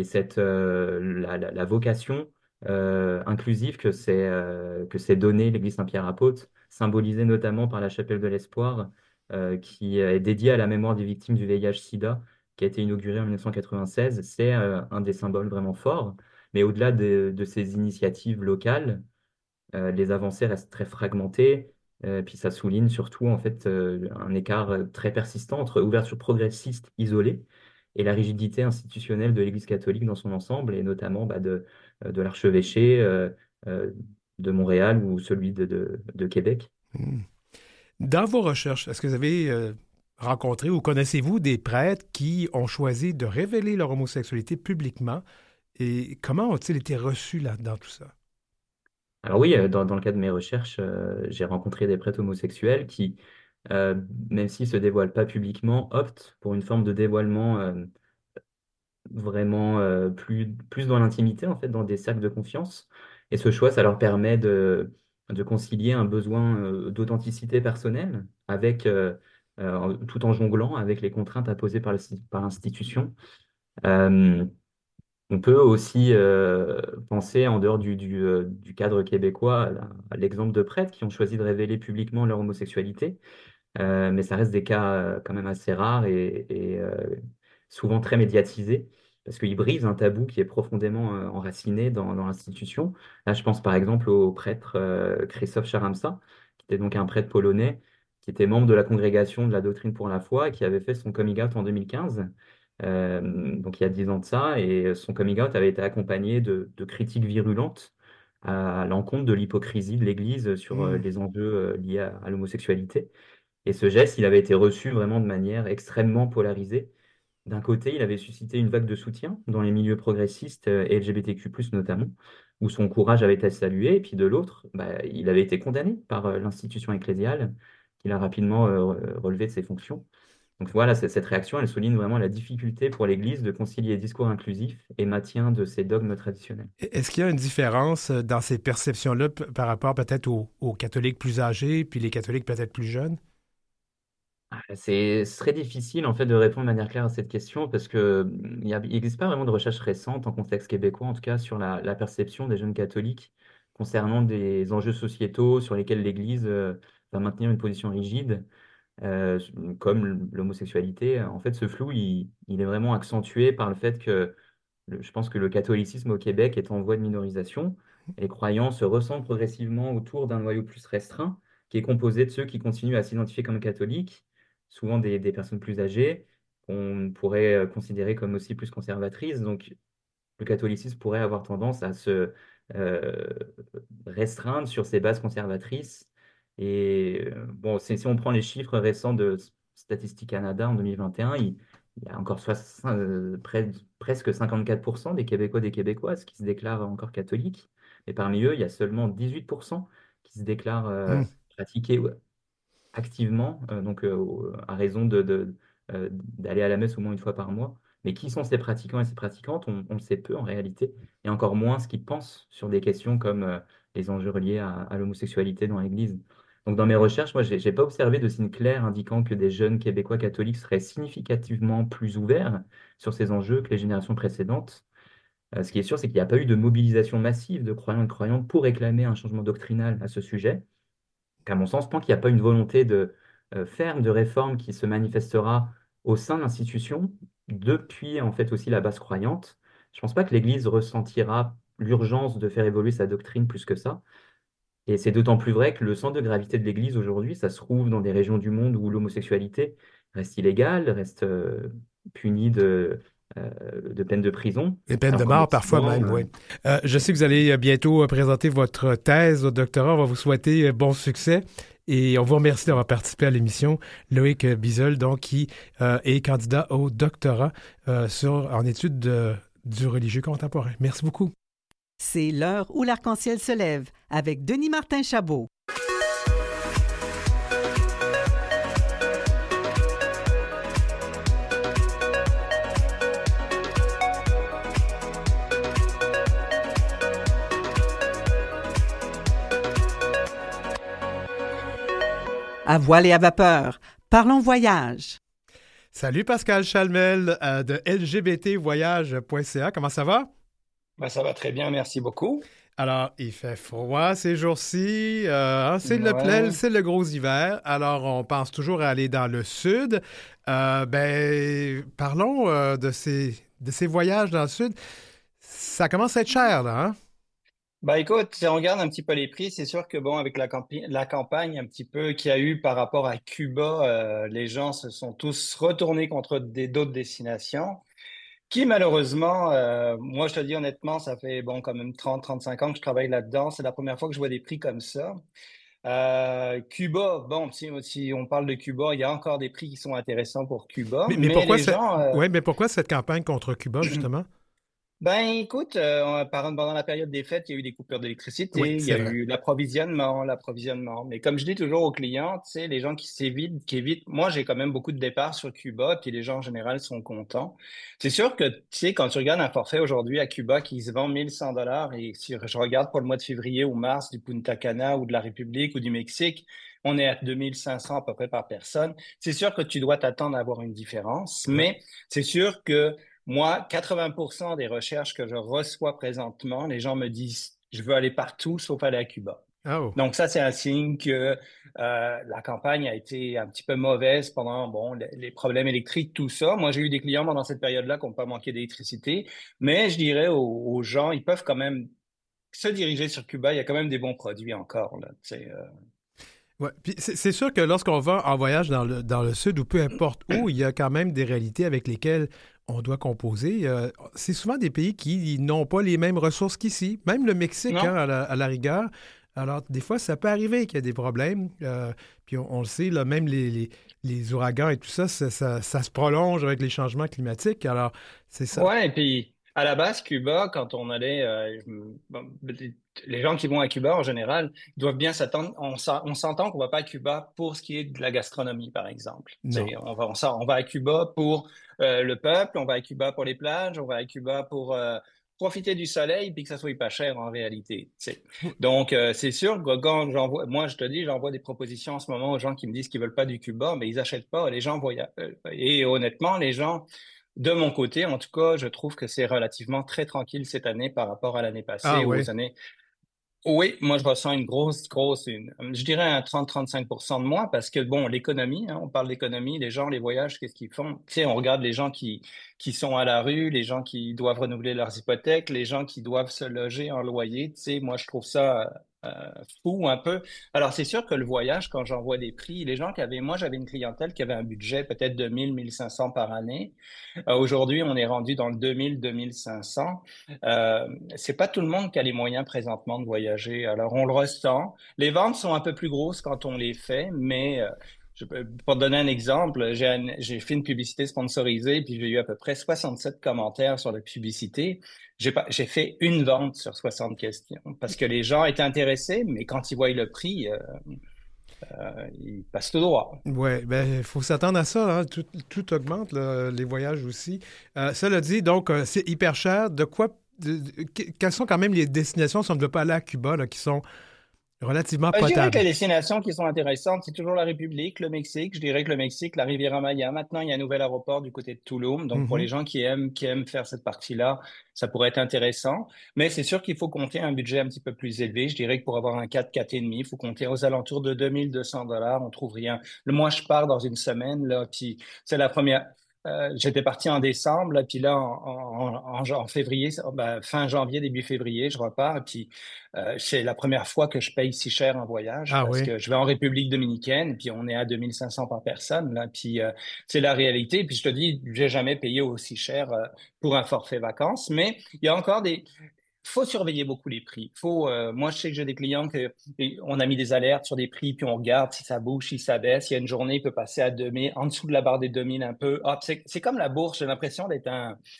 Speaker 8: la vocation inclusive que s'est donnée l'Église Saint-Pierre-Apôtre, symbolisée notamment par la chapelle de l'Espoir, qui est dédiée à la mémoire des victimes du VIH-Sida, qui a été inaugurée en 1996, c'est un des symboles vraiment forts. Mais au-delà de ces initiatives locales, les avancées restent très fragmentées. Puis ça souligne surtout en fait un écart très persistant entre ouverture progressiste isolée et la rigidité institutionnelle de l'Église catholique dans son ensemble, et notamment de l'archevêché euh, de Montréal ou celui de Québec.
Speaker 1: Hmm. Dans vos recherches, est-ce que vous avez rencontré ou connaissez-vous des prêtres qui ont choisi de révéler leur homosexualité publiquement et comment ont-ils été reçus dans tout ça?
Speaker 8: Alors oui, dans le cadre de mes recherches, j'ai rencontré des prêtres homosexuels qui, euh, même s'ils se dévoilent pas publiquement, optent pour une forme de dévoilement vraiment plus dans l'intimité, en fait, dans des cercles de confiance. Et ce choix, ça leur permet de concilier un besoin d'authenticité personnelle tout en jonglant avec les contraintes imposées par l'institution. Euh, on peut aussi penser, en dehors du cadre québécois, à l'exemple de prêtres qui ont choisi de révéler publiquement leur homosexualité. Mais ça reste des cas quand même assez rares et souvent très médiatisés, parce qu'ils brisent un tabou qui est profondément enraciné dans l'institution. Là, je pense par exemple au prêtre Krzysztof Charamsa, qui était donc un prêtre polonais, qui était membre de la congrégation de la doctrine pour la foi et qui avait fait son coming out en 2015. Donc il y a 10 ans de ça, et son coming out avait été accompagné de critiques virulentes à l'encontre de l'hypocrisie de l'Église sur
Speaker 1: Hmm.
Speaker 8: les enjeux liés à l'homosexualité. Et ce geste, il avait été reçu vraiment de manière extrêmement polarisée, d'un côté, il avait suscité une vague de soutien dans les milieux progressistes et LGBTQ+, notamment, où son courage avait été salué, et puis de l'autre, il avait été condamné par l'institution ecclésiale, qu'il a rapidement relevé de ses fonctions. Donc voilà, cette réaction, elle souligne vraiment la difficulté pour l'Église de concilier discours inclusif et maintien de ses dogmes traditionnels.
Speaker 1: Est-ce qu'il y a une différence dans ces perceptions-là par rapport peut-être aux catholiques plus âgés, puis les catholiques peut-être plus jeunes?
Speaker 8: C'est très difficile en fait de répondre de manière claire à cette question parce que il n'existe pas vraiment de recherche récente en contexte québécois, en tout cas sur la perception des jeunes catholiques concernant des enjeux sociétaux sur lesquels l'Église va maintenir une position rigide, euh, comme l'homosexualité. En fait, ce flou, il est vraiment accentué par le fait que je pense que le catholicisme au Québec est en voie de minorisation. Les croyants se ressemblent progressivement autour d'un noyau plus restreint, qui est composé de ceux qui continuent à s'identifier comme catholiques, souvent des personnes plus âgées, qu'on pourrait considérer comme aussi plus conservatrices. Donc, le catholicisme pourrait avoir tendance à se euh, restreindre sur ses bases conservatrices. Et bon, si on prend les chiffres récents de Statistique Canada en 2021, il y a encore presque 54% des Québécois, des Québécoises qui se déclarent encore catholiques. Et parmi eux, il y a seulement 18% qui se déclarent
Speaker 1: Hmm.
Speaker 8: pratiquer activement, à raison d'aller à la messe au moins une fois par mois. Mais qui sont ces pratiquants et ces pratiquantes? On le sait peu en réalité, et encore moins ce qu'ils pensent sur des questions comme les enjeux reliés à l'homosexualité dans l'Église. Donc dans mes recherches, moi, j'ai pas observé de signes clairs indiquant que des jeunes Québécois catholiques seraient significativement plus ouverts sur ces enjeux que les générations précédentes. Ce qui est sûr, c'est qu'il n'y a pas eu de mobilisation massive de croyants et de croyantes pour réclamer un changement doctrinal à ce sujet. À mon sens, tant qu'il n'y a pas une volonté ferme de réforme qui se manifestera au sein de l'institution, depuis en fait aussi la base croyante, je ne pense pas que l'Église ressentira l'urgence de faire évoluer sa doctrine plus que ça. Et c'est d'autant plus vrai que le centre de gravité de l'Église aujourd'hui, ça se trouve dans des régions du monde où l'homosexualité reste illégale, reste punie de peine de prison.
Speaker 1: Les peines de
Speaker 8: Alors qu'en
Speaker 1: mort, parfois
Speaker 8: Occident,
Speaker 1: même, oui. Je sais que vous allez bientôt présenter votre thèse au doctorat. On va vous souhaiter bon succès. Et on vous remercie d'avoir participé à l'émission. Loïc Bizel, donc, qui est candidat au doctorat en études du religieux contemporain. Merci beaucoup.
Speaker 2: C'est l'heure où l'arc-en-ciel se lève avec Denis Martin Chabot. À voile et à vapeur, parlons voyage.
Speaker 1: Salut Pascal Chalmel de lgbtvoyage.ca. Comment ça va?
Speaker 9: Ben, ça va très bien, merci beaucoup.
Speaker 1: Alors, il fait froid ces jours-ci. C'est
Speaker 9: Ouais.
Speaker 1: c'est le gros hiver. Alors, on pense toujours à aller dans le sud. Parlons de ces voyages dans le sud. Ça commence à être cher, là, hein?
Speaker 9: Ben, écoute, si on regarde un petit peu les prix, c'est sûr que bon, avec la campagne un petit peu qu'il y a eu par rapport à Cuba, les gens se sont tous retournés contre d'autres destinations, qui malheureusement, moi je te dis honnêtement, ça fait bon quand même 30-35 ans que je travaille là-dedans. C'est la première fois que je vois des prix comme ça. Cuba, bon, si on parle de Cuba, il y a encore des prix qui sont intéressants pour Cuba,
Speaker 1: Mais
Speaker 9: mais
Speaker 1: pourquoi
Speaker 9: les gens,
Speaker 1: mais pourquoi cette campagne contre Cuba, justement?
Speaker 9: ben écoute, pendant la période des fêtes, il y a eu des coupures
Speaker 1: Oui,
Speaker 9: d'électricité, il y
Speaker 1: c'est
Speaker 9: a
Speaker 1: vrai.
Speaker 9: eu l'approvisionnement. Mais comme je dis toujours aux clients, tu sais, les gens qui évitent, moi j'ai quand même beaucoup de départs sur Cuba, puis les gens en général sont contents. C'est sûr que, tu sais, quand tu regardes un forfait aujourd'hui à Cuba qui se vend 1 100 $ et si je regarde pour le mois de février ou mars du Punta Cana ou de la République ou du Mexique, on est à 2 500 à peu près par personne. C'est sûr que tu dois t'attendre à avoir une différence,
Speaker 1: Ouais.
Speaker 9: mais c'est sûr que moi, 80% des recherches que je reçois présentement, les gens me disent, je veux aller partout sauf aller à Cuba.
Speaker 1: Oh.
Speaker 9: Donc ça, c'est un signe que la campagne a été un petit peu mauvaise pendant bon, les problèmes électriques, tout ça. Moi, j'ai eu des clients pendant cette période-là qui n'ont pas manqué d'électricité, mais je dirais aux gens, ils peuvent quand même se diriger sur Cuba. Il y a quand même des bons produits encore, là, tu sais,
Speaker 1: Ouais. Puis c'est sûr que lorsqu'on va en voyage dans le sud ou peu importe où, il y a quand même des réalités avec lesquelles on doit composer. C'est souvent des pays qui n'ont pas les mêmes ressources qu'ici. Même le Mexique, hein,
Speaker 9: non?
Speaker 1: à la rigueur. Alors, des fois, ça peut arriver qu'il y a des problèmes. Puis on le sait, là, même les ouragans et tout ça, ça se prolonge avec les changements climatiques. Alors, c'est ça.
Speaker 9: Ouais, et puis à la base, Cuba, quand on allait, bon, les gens qui vont à Cuba en général doivent bien s'attendre. On s'entend qu'on va pas à Cuba pour ce qui est de la gastronomie, par exemple.
Speaker 1: Non.
Speaker 9: On va à Cuba pour le peuple, on va à Cuba pour les plages, on va à Cuba pour profiter du soleil puis que ça soit pas cher en réalité. Donc c'est sûr que quand moi je te dis, j'envoie des propositions en ce moment aux gens qui me disent qu'ils veulent pas du Cuba, mais ils achètent pas. Les gens voyagent. Et honnêtement, les gens de mon côté, en tout cas, je trouve que c'est relativement très tranquille cette année par rapport à l'année
Speaker 1: Ah
Speaker 9: passée ou
Speaker 1: oui.
Speaker 9: aux années. Oui, moi, je ressens une je dirais un 30-35% de moins parce que, bon, l'économie, hein, on parle d'économie, les gens, les voyages, qu'est-ce qu'ils font? Tu sais, on regarde les gens qui sont à la rue, les gens qui doivent renouveler leurs hypothèques, les gens qui doivent se loger en loyer. Tu sais, moi, je trouve ça fou un peu. Alors, c'est sûr que le voyage, quand j'envoie des prix, les gens moi, j'avais une clientèle qui avait un budget peut-être de 1 500 par année. Aujourd'hui, on est rendu dans le 2 500. C'est pas tout le monde qui a les moyens présentement de voyager. Alors, on le ressent. Les ventes sont un peu plus grosses quand on les fait, mais pour te donner un exemple, j'ai fait une publicité sponsorisée, puis j'ai eu à peu près 67 commentaires sur la publicité. J'ai fait une vente sur 60 questions parce que les gens étaient intéressés, mais quand ils voient le prix, ils passent tout droit.
Speaker 1: Oui, ben il faut s'attendre à ça, hein. Tout augmente, là, les voyages aussi. Cela dit, donc, c'est hyper cher. Quelles sont quand même les destinations, si on ne veut pas aller à Cuba, là, qui sont relativement
Speaker 9: Je dirais que
Speaker 1: potables?
Speaker 9: les destinations qui sont intéressantes, c'est toujours la République, le Mexique. Je dirais que le Mexique, la Riviera Maya. Maintenant, il y a un nouvel aéroport du côté de Tulum. Donc, pour les
Speaker 1: Mhm.
Speaker 9: gens qui aiment faire cette partie-là, ça pourrait être intéressant. Mais c'est sûr qu'il faut compter un budget un petit peu plus élevé. Je dirais que pour avoir un 4, 4,5, il faut compter aux alentours de 2 200 $. On trouve rien. Moi, je pars dans une semaine, là, puis c'est la première. J'étais parti en décembre, là, puis là, en février, ben, fin janvier, début février, je repars. Puis c'est la première fois que je paye si cher un voyage
Speaker 1: Ah
Speaker 9: parce
Speaker 1: oui.
Speaker 9: que je vais en République dominicaine, puis on est à 2 500 par personne, là. Puis c'est la réalité. Puis je te dis, j'ai jamais payé aussi cher pour un forfait vacances. Mais il y a encore faut surveiller beaucoup les prix. Moi, je sais que j'ai des clients on a mis des alertes sur des prix, puis on regarde si ça bouge, si ça baisse. Il y a une journée, il peut passer à 2000, en dessous de la barre des 2000 un peu. Ah, c'est comme la bourse. J'ai l'impression d'être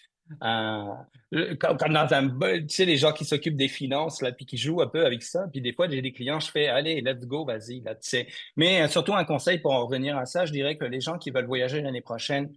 Speaker 9: comme dans tu sais, les gens qui s'occupent des finances, là, puis qui jouent un peu avec ça. Puis des fois, j'ai des clients, je fais, allez, let's go, vas-y, là, tu sais. Mais surtout un conseil pour en revenir à ça, je dirais que les gens qui veulent voyager l'année prochaine,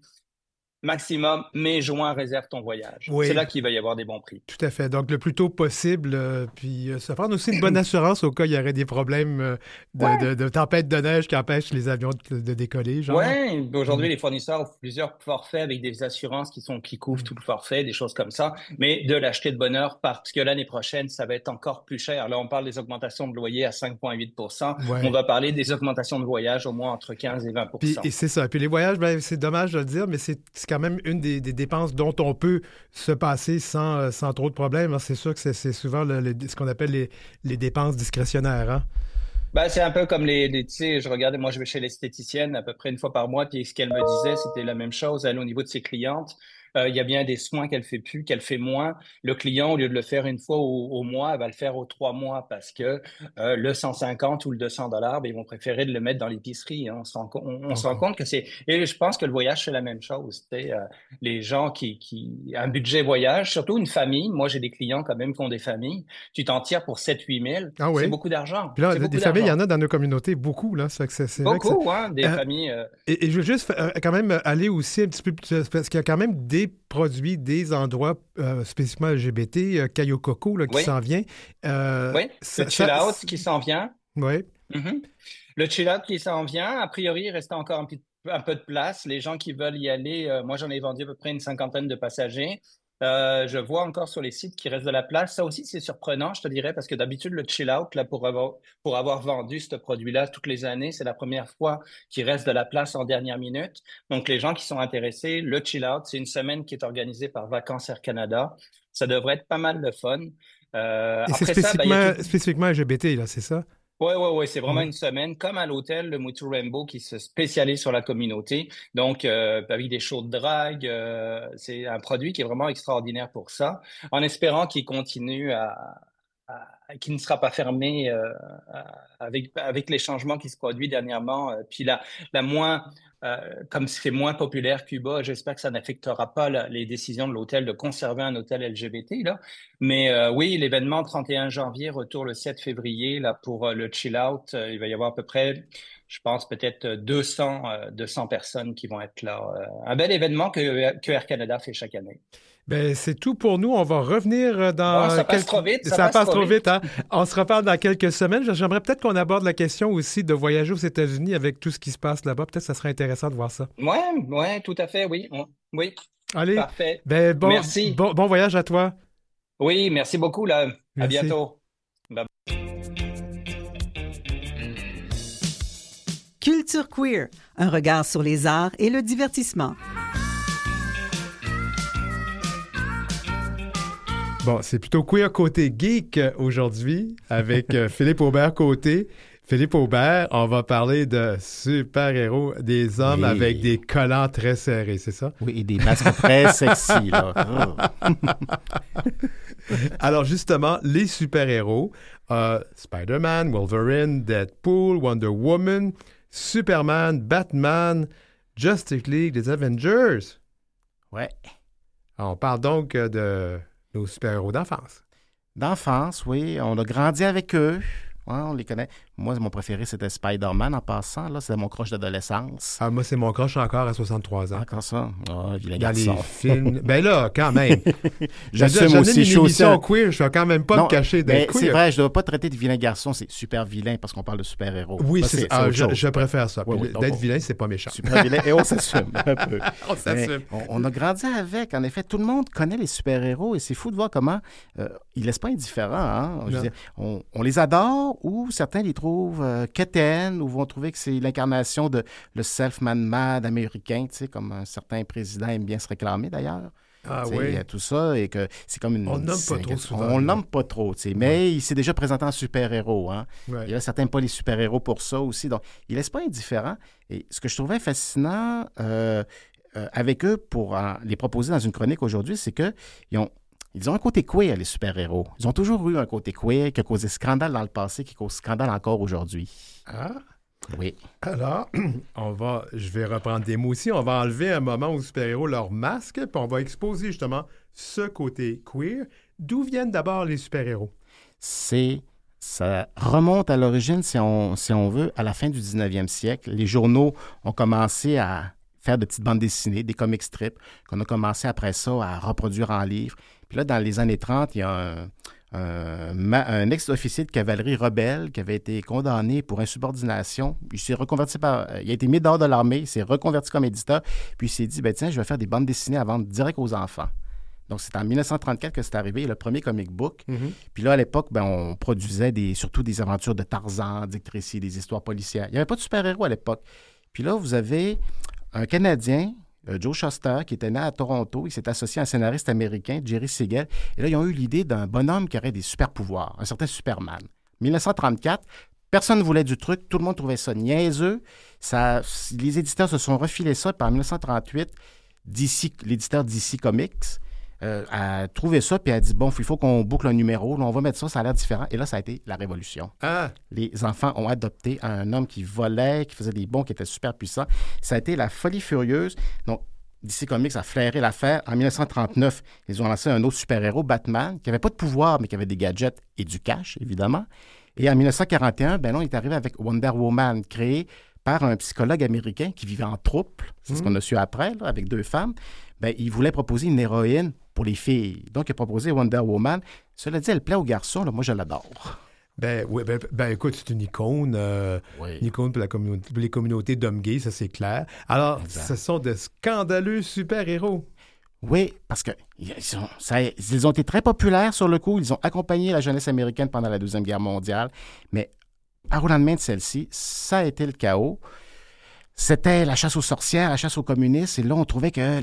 Speaker 9: maximum mai, juin, réserve ton voyage. C'est
Speaker 1: Oui,
Speaker 9: là qu'il va y avoir des bons prix.
Speaker 1: tout à fait. Donc, le plus tôt possible. Puis, ça prend aussi une bonne assurance au cas où il y aurait des problèmes
Speaker 9: Ouais.
Speaker 1: de tempête de neige qui empêchent les avions de décoller, genre.
Speaker 9: Ouais,
Speaker 1: Mhm.
Speaker 9: aujourd'hui, les fournisseurs offrent plusieurs forfaits avec des assurances qui couvrent tout le forfait, des choses comme ça, mais de l'acheter de bonne heure parce que l'année prochaine, ça va être encore plus cher. Là, on parle des augmentations de loyer à 5,8%. On
Speaker 1: Ouais.
Speaker 9: va parler des augmentations de voyage au moins entre 15 et
Speaker 1: Et
Speaker 9: 20%.
Speaker 1: c'est ça. Puis les voyages, ben, c'est dommage de le dire, mais c'est quand même une des dépenses dont on peut se passer sans trop de problèmes, hein. C'est sûr que c'est souvent ce qu'on appelle les dépenses discrétionnaires, hein.
Speaker 9: Ben, c'est un peu comme tu sais, moi, je vais chez l'esthéticienne à peu près une fois par mois, puis ce qu'elle me disait, c'était la même chose. Elle, au niveau de ses clientes, il y a bien des soins qu'elle fait plus, qu'elle fait moins. Le client, au lieu de le faire une fois au mois, elle va le faire aux 3 mois parce que le 150 ou le 200 $, ben, ils vont préférer de le mettre dans l'épicerie, hein. On se rend
Speaker 1: OK.
Speaker 9: compte que et je pense que le voyage, c'est la même chose. Tu sais, les gens un budget voyage, surtout une famille. Moi, j'ai des clients quand même qui ont des familles. Tu t'en tires pour 7 000 8 000.
Speaker 1: Ah
Speaker 9: C'est
Speaker 1: oui.
Speaker 9: beaucoup d'argent.
Speaker 1: Puis là,
Speaker 9: C'est
Speaker 1: des
Speaker 9: beaucoup
Speaker 1: familles, il y en
Speaker 9: d'argent.
Speaker 1: a dans nos communautés, beaucoup, là. Ça fait que c'est vrai que
Speaker 9: Beaucoup, hein, des
Speaker 1: Euh,
Speaker 9: familles.
Speaker 1: et je veux juste quand même aller aussi un petit peu, parce qu'il y a quand même des produits, des endroits spécifiquement LGBT, Caillou Coco, là, qui
Speaker 9: Oui,
Speaker 1: s'en vient.
Speaker 9: oui. Le chill-out qui s'en vient.
Speaker 1: Ouais.
Speaker 9: Mhm. Le chill-out qui s'en vient. A priori, il reste encore un peu de place. Les gens qui veulent y aller, moi, j'en ai vendu à peu près une cinquantaine de passagers. Je vois encore sur les sites qu'il reste de la place. Ça aussi, c'est surprenant, je te dirais, parce que d'habitude, le chill-out, là, pour avoir vendu ce produit-là toutes les années, c'est la première fois qu'il reste de la place en dernière minute. Donc, les gens qui sont intéressés, le chill-out, c'est une semaine qui est organisée par Vacances Air Canada. Ça devrait être pas mal de fun.
Speaker 1: Et c'est
Speaker 9: Après ça, ben, il y a tout.
Speaker 1: spécifiquement LGBT, là, c'est ça?
Speaker 9: Oui, oui, oui, c'est vraiment
Speaker 1: Ouais.
Speaker 9: une semaine, comme à l'hôtel, le Moutou Rainbow qui se spécialise sur la communauté. Donc, avec des shows de drague, c'est un produit qui est vraiment extraordinaire pour ça, en espérant qu'il continue qu'il ne sera pas fermé avec les changements qui se produisent dernièrement. Puis la moins, comme c'est moins populaire Cuba, j'espère que ça n'affectera pas les décisions de l'hôtel de conserver un hôtel LGBT, là. Mais oui, l'événement 31 janvier, retour le 7 février, là, pour le chill out. Il va y avoir à peu près, je pense, peut-être 200 personnes qui vont être là. Un bel événement que Air Canada fait chaque année.
Speaker 1: Ben, c'est tout pour nous. On va revenir dans...
Speaker 9: ça passe trop vite.
Speaker 1: Ça passe trop vite, hein? On se reparle dans quelques semaines. J'aimerais peut-être qu'on aborde la question aussi de voyager aux États-Unis avec tout ce qui se passe là-bas. Peut-être que ça serait intéressant de voir ça.
Speaker 9: Oui, tout à fait, oui. Oui.
Speaker 1: Allez,
Speaker 9: parfait.
Speaker 1: Ben,
Speaker 9: merci.
Speaker 1: Bon voyage à toi.
Speaker 9: Oui, merci beaucoup. Là.
Speaker 1: Merci.
Speaker 9: À bientôt. Bye.
Speaker 2: Culture queer, un regard sur les arts et le divertissement.
Speaker 1: Bon, c'est plutôt queer côté geek aujourd'hui avec Philippe Aubert côté. Philippe Aubert, on va parler de super-héros, des hommes avec des collants très serrés, c'est ça?
Speaker 10: Oui, et des masques très sexy, là.
Speaker 1: Alors justement, les super-héros, Spider-Man, Wolverine, Deadpool, Wonder Woman, Superman, Batman, Justice League, les Avengers.
Speaker 10: Ouais.
Speaker 1: Alors, on parle donc de nos super-héros d'enfance.
Speaker 10: D'enfance, oui. On a grandi avec eux. Ouais, on les connaît. Moi, mon préféré, c'était Spider-Man en passant. Là, c'était mon crush d'adolescence.
Speaker 1: Ah, moi, c'est mon crush encore à 63 ans.
Speaker 10: Encore ça? Oh, vilain
Speaker 1: dans
Speaker 10: garçon.
Speaker 1: Les films. Ben là, quand même.
Speaker 10: J'assume aussi.
Speaker 1: Une émission queer, je vais quand même pas me cacher d'être queer.
Speaker 10: C'est vrai, je ne dois pas traiter de vilain garçon. C'est super vilain parce qu'on parle de super-héros.
Speaker 1: Oui, c'est je préfère ça. Oui, d'être vilain, c'est pas méchant.
Speaker 10: Super vilain. Et on s'assume un peu.
Speaker 1: On s'assume.
Speaker 10: On a grandi avec. En effet, tout le monde connaît les super-héros et c'est fou de voir comment ils ne laissent pas indifférents. Hein? Je veux dire, on les adore ou certains les trouvent quétaines ou vont trouver que c'est l'incarnation de le self-man mad américain, tu sais, comme un certain président aime bien se réclamer d'ailleurs.
Speaker 1: Ah oui.
Speaker 10: Il y a tout ça et que c'est comme une...
Speaker 1: On ne nomme pas trop souvent.
Speaker 10: On ne nomme pas trop, tu sais, mais il s'est déjà présenté en super-héros. Hein?
Speaker 1: Ouais.
Speaker 10: Il y a certains pas les super-héros pour ça aussi. Donc, il ne laisse pas indifférent. Et ce que je trouvais fascinant avec eux pour les proposer dans une chronique aujourd'hui, c'est qu'ils ont un côté queer, les super-héros. Ils ont toujours eu un côté queer qui a causé scandale dans le passé, qui cause scandale encore aujourd'hui.
Speaker 1: Ah?
Speaker 10: Oui.
Speaker 1: Alors, je vais reprendre des mots aussi. On va enlever un moment aux super-héros leur masque, puis on va exposer justement ce côté queer. D'où viennent d'abord les super-héros?
Speaker 10: Ça remonte à l'origine, si on veut, à la fin du 19e siècle. Les journaux ont commencé à faire de petites bandes dessinées, des comic strips, qu'on a commencé après ça à reproduire en livres. Puis là, dans les années 30, il y a un ex-officier de cavalerie rebelle qui avait été condamné pour insubordination. Il s'est reconverti il a été mis dehors de l'armée, il s'est reconverti comme éditeur, puis il s'est dit, tiens, je vais faire des bandes dessinées à vendre direct aux enfants. Donc, c'est en 1934 que c'est arrivé, le premier comic book. Mm-hmm. Puis là, à l'époque, on produisait surtout des aventures de Tarzan, Dick Tracy, des histoires policières. Il n'y avait pas de super-héros à l'époque. Puis là, vous avez un Canadien, Joe Shuster, qui était né à Toronto. Il s'est associé à un scénariste américain, Jerry Siegel. Et là, ils ont eu l'idée d'un bonhomme qui aurait des super-pouvoirs, un certain Superman. 1934, personne ne voulait du truc. Tout le monde trouvait ça niaiseux. Les éditeurs se sont refilés ça. Puis en 1938, l'éditeur DC Comics a trouvé ça puis a dit, il faut qu'on boucle un numéro. Là, on va mettre ça, ça a l'air différent. Et là, ça a été la révolution.
Speaker 1: Ah.
Speaker 10: Les enfants ont adopté un homme qui volait, qui faisait des bonds, qui était super puissant. Ça a été la folie furieuse. Donc, DC Comics a flairé l'affaire. En 1939, ils ont lancé un autre super-héros, Batman, qui n'avait pas de pouvoir, mais qui avait des gadgets et du cash, évidemment. Et en 1941, on est arrivé avec Wonder Woman, créé par un psychologue américain qui vivait en troupe. C'est ce qu'on a su après, là, avec 2 femmes. Il voulait proposer une héroïne pour les filles. Donc, il a proposé Wonder Woman. Cela dit, elle plaît aux garçons. Là, moi, je l'adore.
Speaker 1: Écoute, c'est une icône. Une icône pour les communautés d'hommes gays, ça, c'est clair. Alors, ce sont de scandaleux super-héros.
Speaker 10: Oui, parce qu'ils ont été très populaires sur le coup. Ils ont accompagné la jeunesse américaine pendant la Deuxième Guerre mondiale. Mais au lendemain de celle-ci, ça a été le chaos. C'était la chasse aux sorcières, la chasse aux communistes. Et là, on trouvait que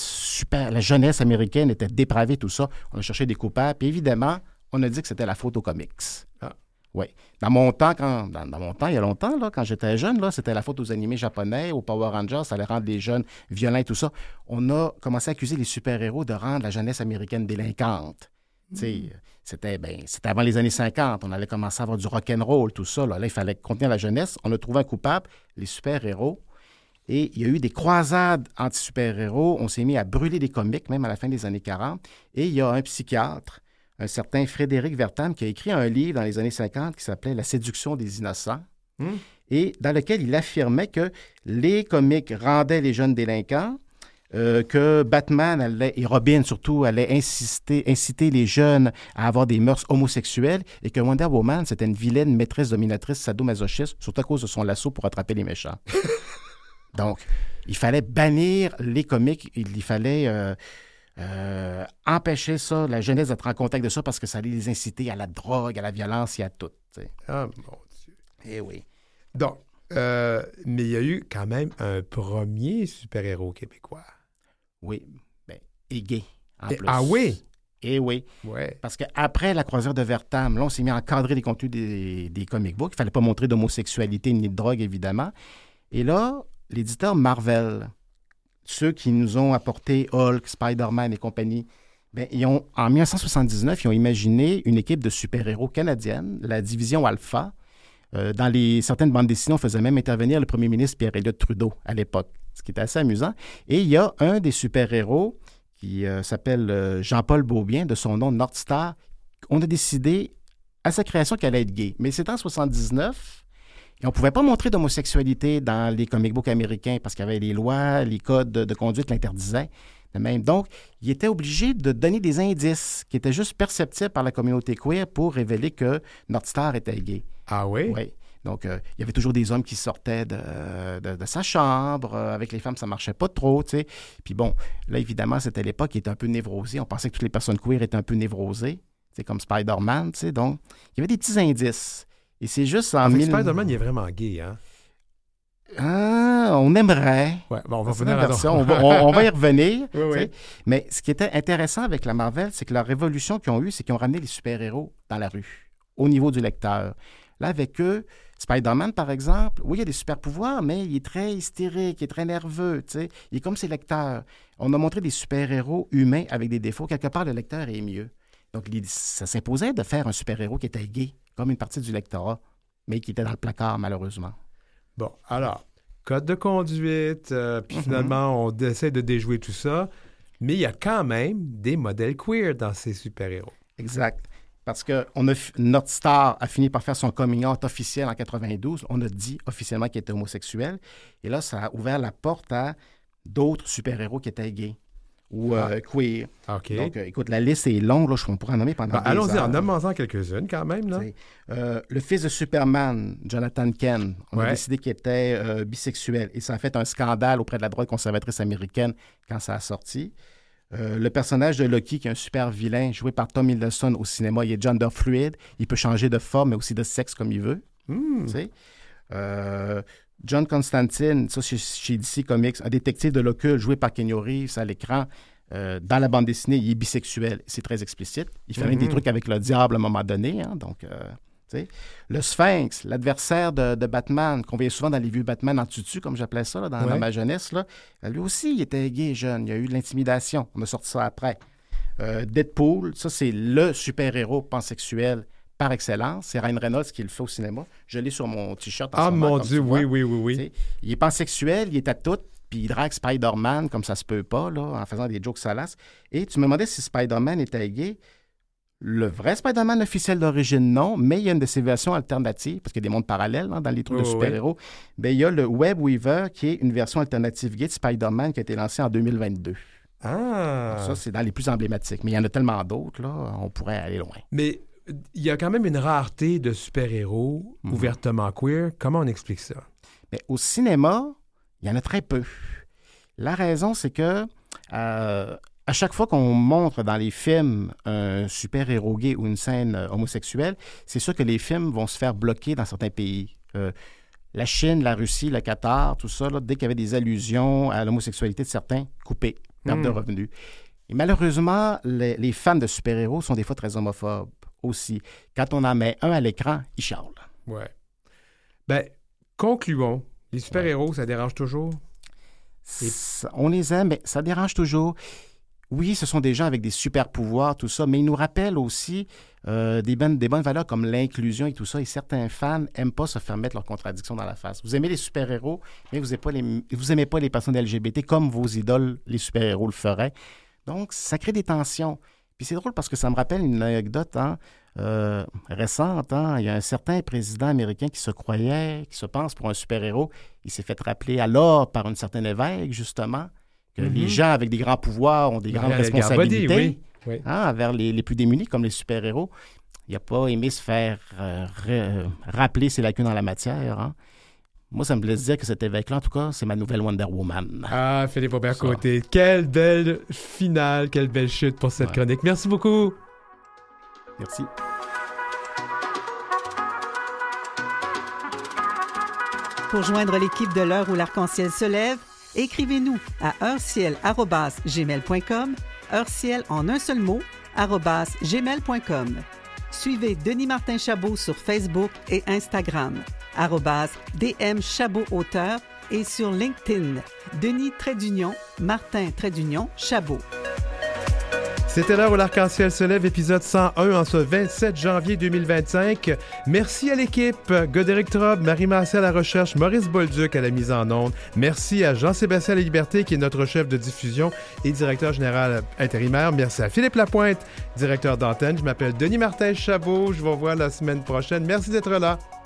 Speaker 10: la jeunesse américaine était dépravée, tout ça. On a cherché des coupables. Puis évidemment, on a dit que c'était la faute aux comics. Ah. Oui. Dans mon temps, il y a longtemps, là, quand j'étais jeune, là, c'était la faute aux animés japonais, aux Power Rangers. Ça allait rendre les jeunes violents et tout ça. On a commencé à accuser les super-héros de rendre la jeunesse américaine délinquante. C'était avant les années 50. On allait commencer à avoir du rock'n'roll, tout ça. Là, il fallait contenir la jeunesse. On a trouvé un coupable, les super-héros. Et il y a eu des croisades anti-super-héros. On s'est mis à brûler des comics, même à la fin des années 40. Et il y a un psychiatre, un certain Frédéric Wertham, qui a écrit un livre dans les années 50 qui s'appelait « La séduction des innocents ». Et dans lequel il affirmait que les comics rendaient les jeunes délinquants, que Batman et Robin surtout allaient inciter les jeunes à avoir des mœurs homosexuelles et que Wonder Woman, c'était une vilaine maîtresse dominatrice sadomasochiste, surtout à cause de son lasso pour attraper les méchants. Donc, il fallait bannir les comics, il fallait empêcher ça, la jeunesse d'être en contact de ça parce que ça allait les inciter à la drogue, à la violence et à tout. T'sais.
Speaker 1: Ah, mon Dieu.
Speaker 10: Eh oui.
Speaker 1: Donc, mais il y a eu quand même un premier super-héros québécois.
Speaker 10: Oui, et gay, en plus.
Speaker 1: Ah oui?
Speaker 10: Eh oui.
Speaker 1: Ouais.
Speaker 10: Parce qu'après la croisure de Wertham, là, on s'est mis à encadrer les contenus des comic books. Il ne fallait pas montrer d'homosexualité ni de drogue, évidemment. Et là, l'éditeur Marvel, ceux qui nous ont apporté Hulk, Spider-Man et compagnie, en 1979, ils ont imaginé une équipe de super-héros canadienne, la division Alpha. Dans certaines bandes dessinées, on faisait même intervenir le premier ministre Pierre Elliott Trudeau à l'époque, ce qui était assez amusant. Et il y a un des super-héros qui s'appelle Jean-Paul Beaubien, de son nom Northstar. On a décidé à sa création qu'elle allait être gay. Mais c'était en 1979 et on ne pouvait pas montrer d'homosexualité dans les comic books américains parce qu'il y avait les lois, les codes de conduite l'interdisaient. Même. Donc, il était obligé de donner des indices qui étaient juste perceptibles par la communauté queer pour révéler que Northstar était gay.
Speaker 1: Ah oui?
Speaker 10: Oui. Donc, il y avait toujours des hommes qui sortaient de sa chambre. Avec les femmes, ça ne marchait pas trop, tu sais. Puis bon, là, évidemment, c'était l'époque qui était un peu névrosée. On pensait que toutes les personnes queer étaient un peu névrosées, comme Spider-Man, tu sais. Donc, il y avait des petits indices. Et c'est juste en...
Speaker 1: Spider-Man, il est vraiment gay, hein?
Speaker 10: Ah, on aimerait.
Speaker 1: Ouais, bon, on va revenir à
Speaker 10: version. On va y revenir.
Speaker 1: Oui, oui.
Speaker 10: Mais ce qui était intéressant avec la Marvel, c'est que la révolution qu'ils ont eue, c'est qu'ils ont ramené les super-héros dans la rue, au niveau du lecteur. Là, avec eux, Spider-Man, par exemple, oui, il a des super-pouvoirs, mais il est très hystérique, il est très nerveux, tu sais. Il est comme ses lecteurs. On a montré des super-héros humains avec des défauts. Quelque part, le lecteur est mieux. Donc, ça s'imposait de faire un super-héros qui était gay, comme une partie du lectorat, mais qui était dans le placard, malheureusement.
Speaker 1: Bon, alors, code de conduite, puis finalement, on essaie de déjouer tout ça, mais il y a quand même des modèles queer dans ces super-héros.
Speaker 10: Exact. Parce que Northstar a fini par faire son coming out officiel en 92. On a dit officiellement qu'il était homosexuel. Et là, ça a ouvert la porte à d'autres super-héros qui étaient gays ou queer.
Speaker 1: OK.
Speaker 10: Donc, écoute, la liste est longue. Là, on pourrait en nommer pendant des
Speaker 1: allons-y,
Speaker 10: heures.
Speaker 1: en nommant quelques-unes quand même. Là.
Speaker 10: Le fils de Superman, Jonathan Kent, on a décidé qu'il était bisexuel. Et ça a fait un scandale auprès de la droite conservatrice américaine quand ça a sorti. Le personnage de Loki, qui est un super vilain, joué par Tom Hiddleston au cinéma, il est gender fluid. Il peut changer de forme, mais aussi de sexe comme il veut. Tu sais. John Constantine, ça chez DC Comics, un détective de l'occulte joué par Keanu Reeves à l'écran. Dans la bande dessinée, il est bisexuel. C'est très explicite. Il fait même des trucs avec le diable à un moment donné. Hein, donc, le Sphinx, l'adversaire de Batman, qu'on voyait souvent dans les vieux Batman en tutu, comme j'appelais ça, là, dans ma jeunesse, là, lui aussi, il était gay jeune. Il y a eu de l'intimidation. On a sorti ça après. Deadpool, ça, c'est le super-héros pansexuel par excellence. C'est Ryan Reynolds qui le fait au cinéma. Je l'ai sur mon T-shirt.
Speaker 1: Ah, mon Dieu, oui.
Speaker 10: Il est pansexuel, il est à tout. Puis il drague Spider-Man comme ça se peut pas, là, en faisant des jokes salaces. Et tu me demandais si Spider-Man était gay. Le vrai Spider-Man officiel d'origine, non, mais il y a une de ses versions alternatives, parce qu'il y a des mondes parallèles dans les trucs de super-héros. Bien, il y a le Web Weaver, qui est une version alternative gay de Spider-Man qui a été lancée en 2022.
Speaker 1: Ah!
Speaker 10: Donc ça, c'est dans les plus emblématiques. Mais il y en a tellement d'autres, là, on pourrait aller loin.
Speaker 1: Mais il y a quand même une rareté de super-héros ouvertement queer. Comment on explique ça?
Speaker 10: Bien, au cinéma, il y en a très peu. La raison, c'est que à chaque fois qu'on montre dans les films un super-héros gay ou une scène homosexuelle, c'est sûr que les films vont se faire bloquer dans certains pays. La Chine, la Russie, le Qatar, tout ça, là, dès qu'il y avait des allusions à l'homosexualité de certains, coupé, perte de revenus. Et malheureusement, les fans de super-héros sont des fois très homophobes aussi. Quand on en met un à l'écran, ils chialent.
Speaker 1: Ouais. Ben, concluons. Les super-héros, ça dérange toujours?
Speaker 10: On les aime, mais ça dérange toujours. Oui, ce sont des gens avec des super pouvoirs, tout ça, mais ils nous rappellent aussi des bonnes valeurs comme l'inclusion et tout ça. Et certains fans n'aiment pas se faire mettre leurs contradictions dans la face. Vous aimez les super-héros, mais vous n'aimez pas les personnes LGBT comme vos idoles, les super-héros, le feraient. Donc, ça crée des tensions. Puis c'est drôle parce que ça me rappelle une anecdote récente. Il y a un certain président américain qui se pense pour un super-héros. Il s'est fait rappeler alors par une certaine évêque, justement, que les gens avec des grands pouvoirs ont des grandes responsabilités envers les plus démunis, comme les super-héros. Il n'a pas aimé se faire rappeler ses lacunes dans la matière. Moi, ça me plaît de dire que cet évêque-là, en tout cas, c'est ma nouvelle Wonder Woman.
Speaker 1: Ah, Philippe Aubert-Côté, quelle belle finale, quelle belle chute pour cette chronique. Merci beaucoup.
Speaker 10: Merci.
Speaker 2: Pour joindre l'équipe de l'heure où l'arc-en-ciel se lève, écrivez-nous à heureciel@gmail.com, heureciel en un seul mot, @gmail.com. Suivez Denis Martin Chabot sur Facebook et Instagram, @DM Chabot Auteur et sur LinkedIn, Denis-Martin-Chabot.
Speaker 1: C'était l'heure où l'arc-en-ciel se lève, épisode 101 en ce 27 janvier 2025. Merci à l'équipe, Godéric Traub, Marie-Marcel à la recherche, Maurice Bolduc à la mise en onde. Merci à Jean-Sébastien Laliberté, qui est notre chef de diffusion et directeur général intérimaire. Merci à Philippe Lapointe, directeur d'antenne. Je m'appelle Denis Martin Chabot. Je vous revois la semaine prochaine. Merci d'être là.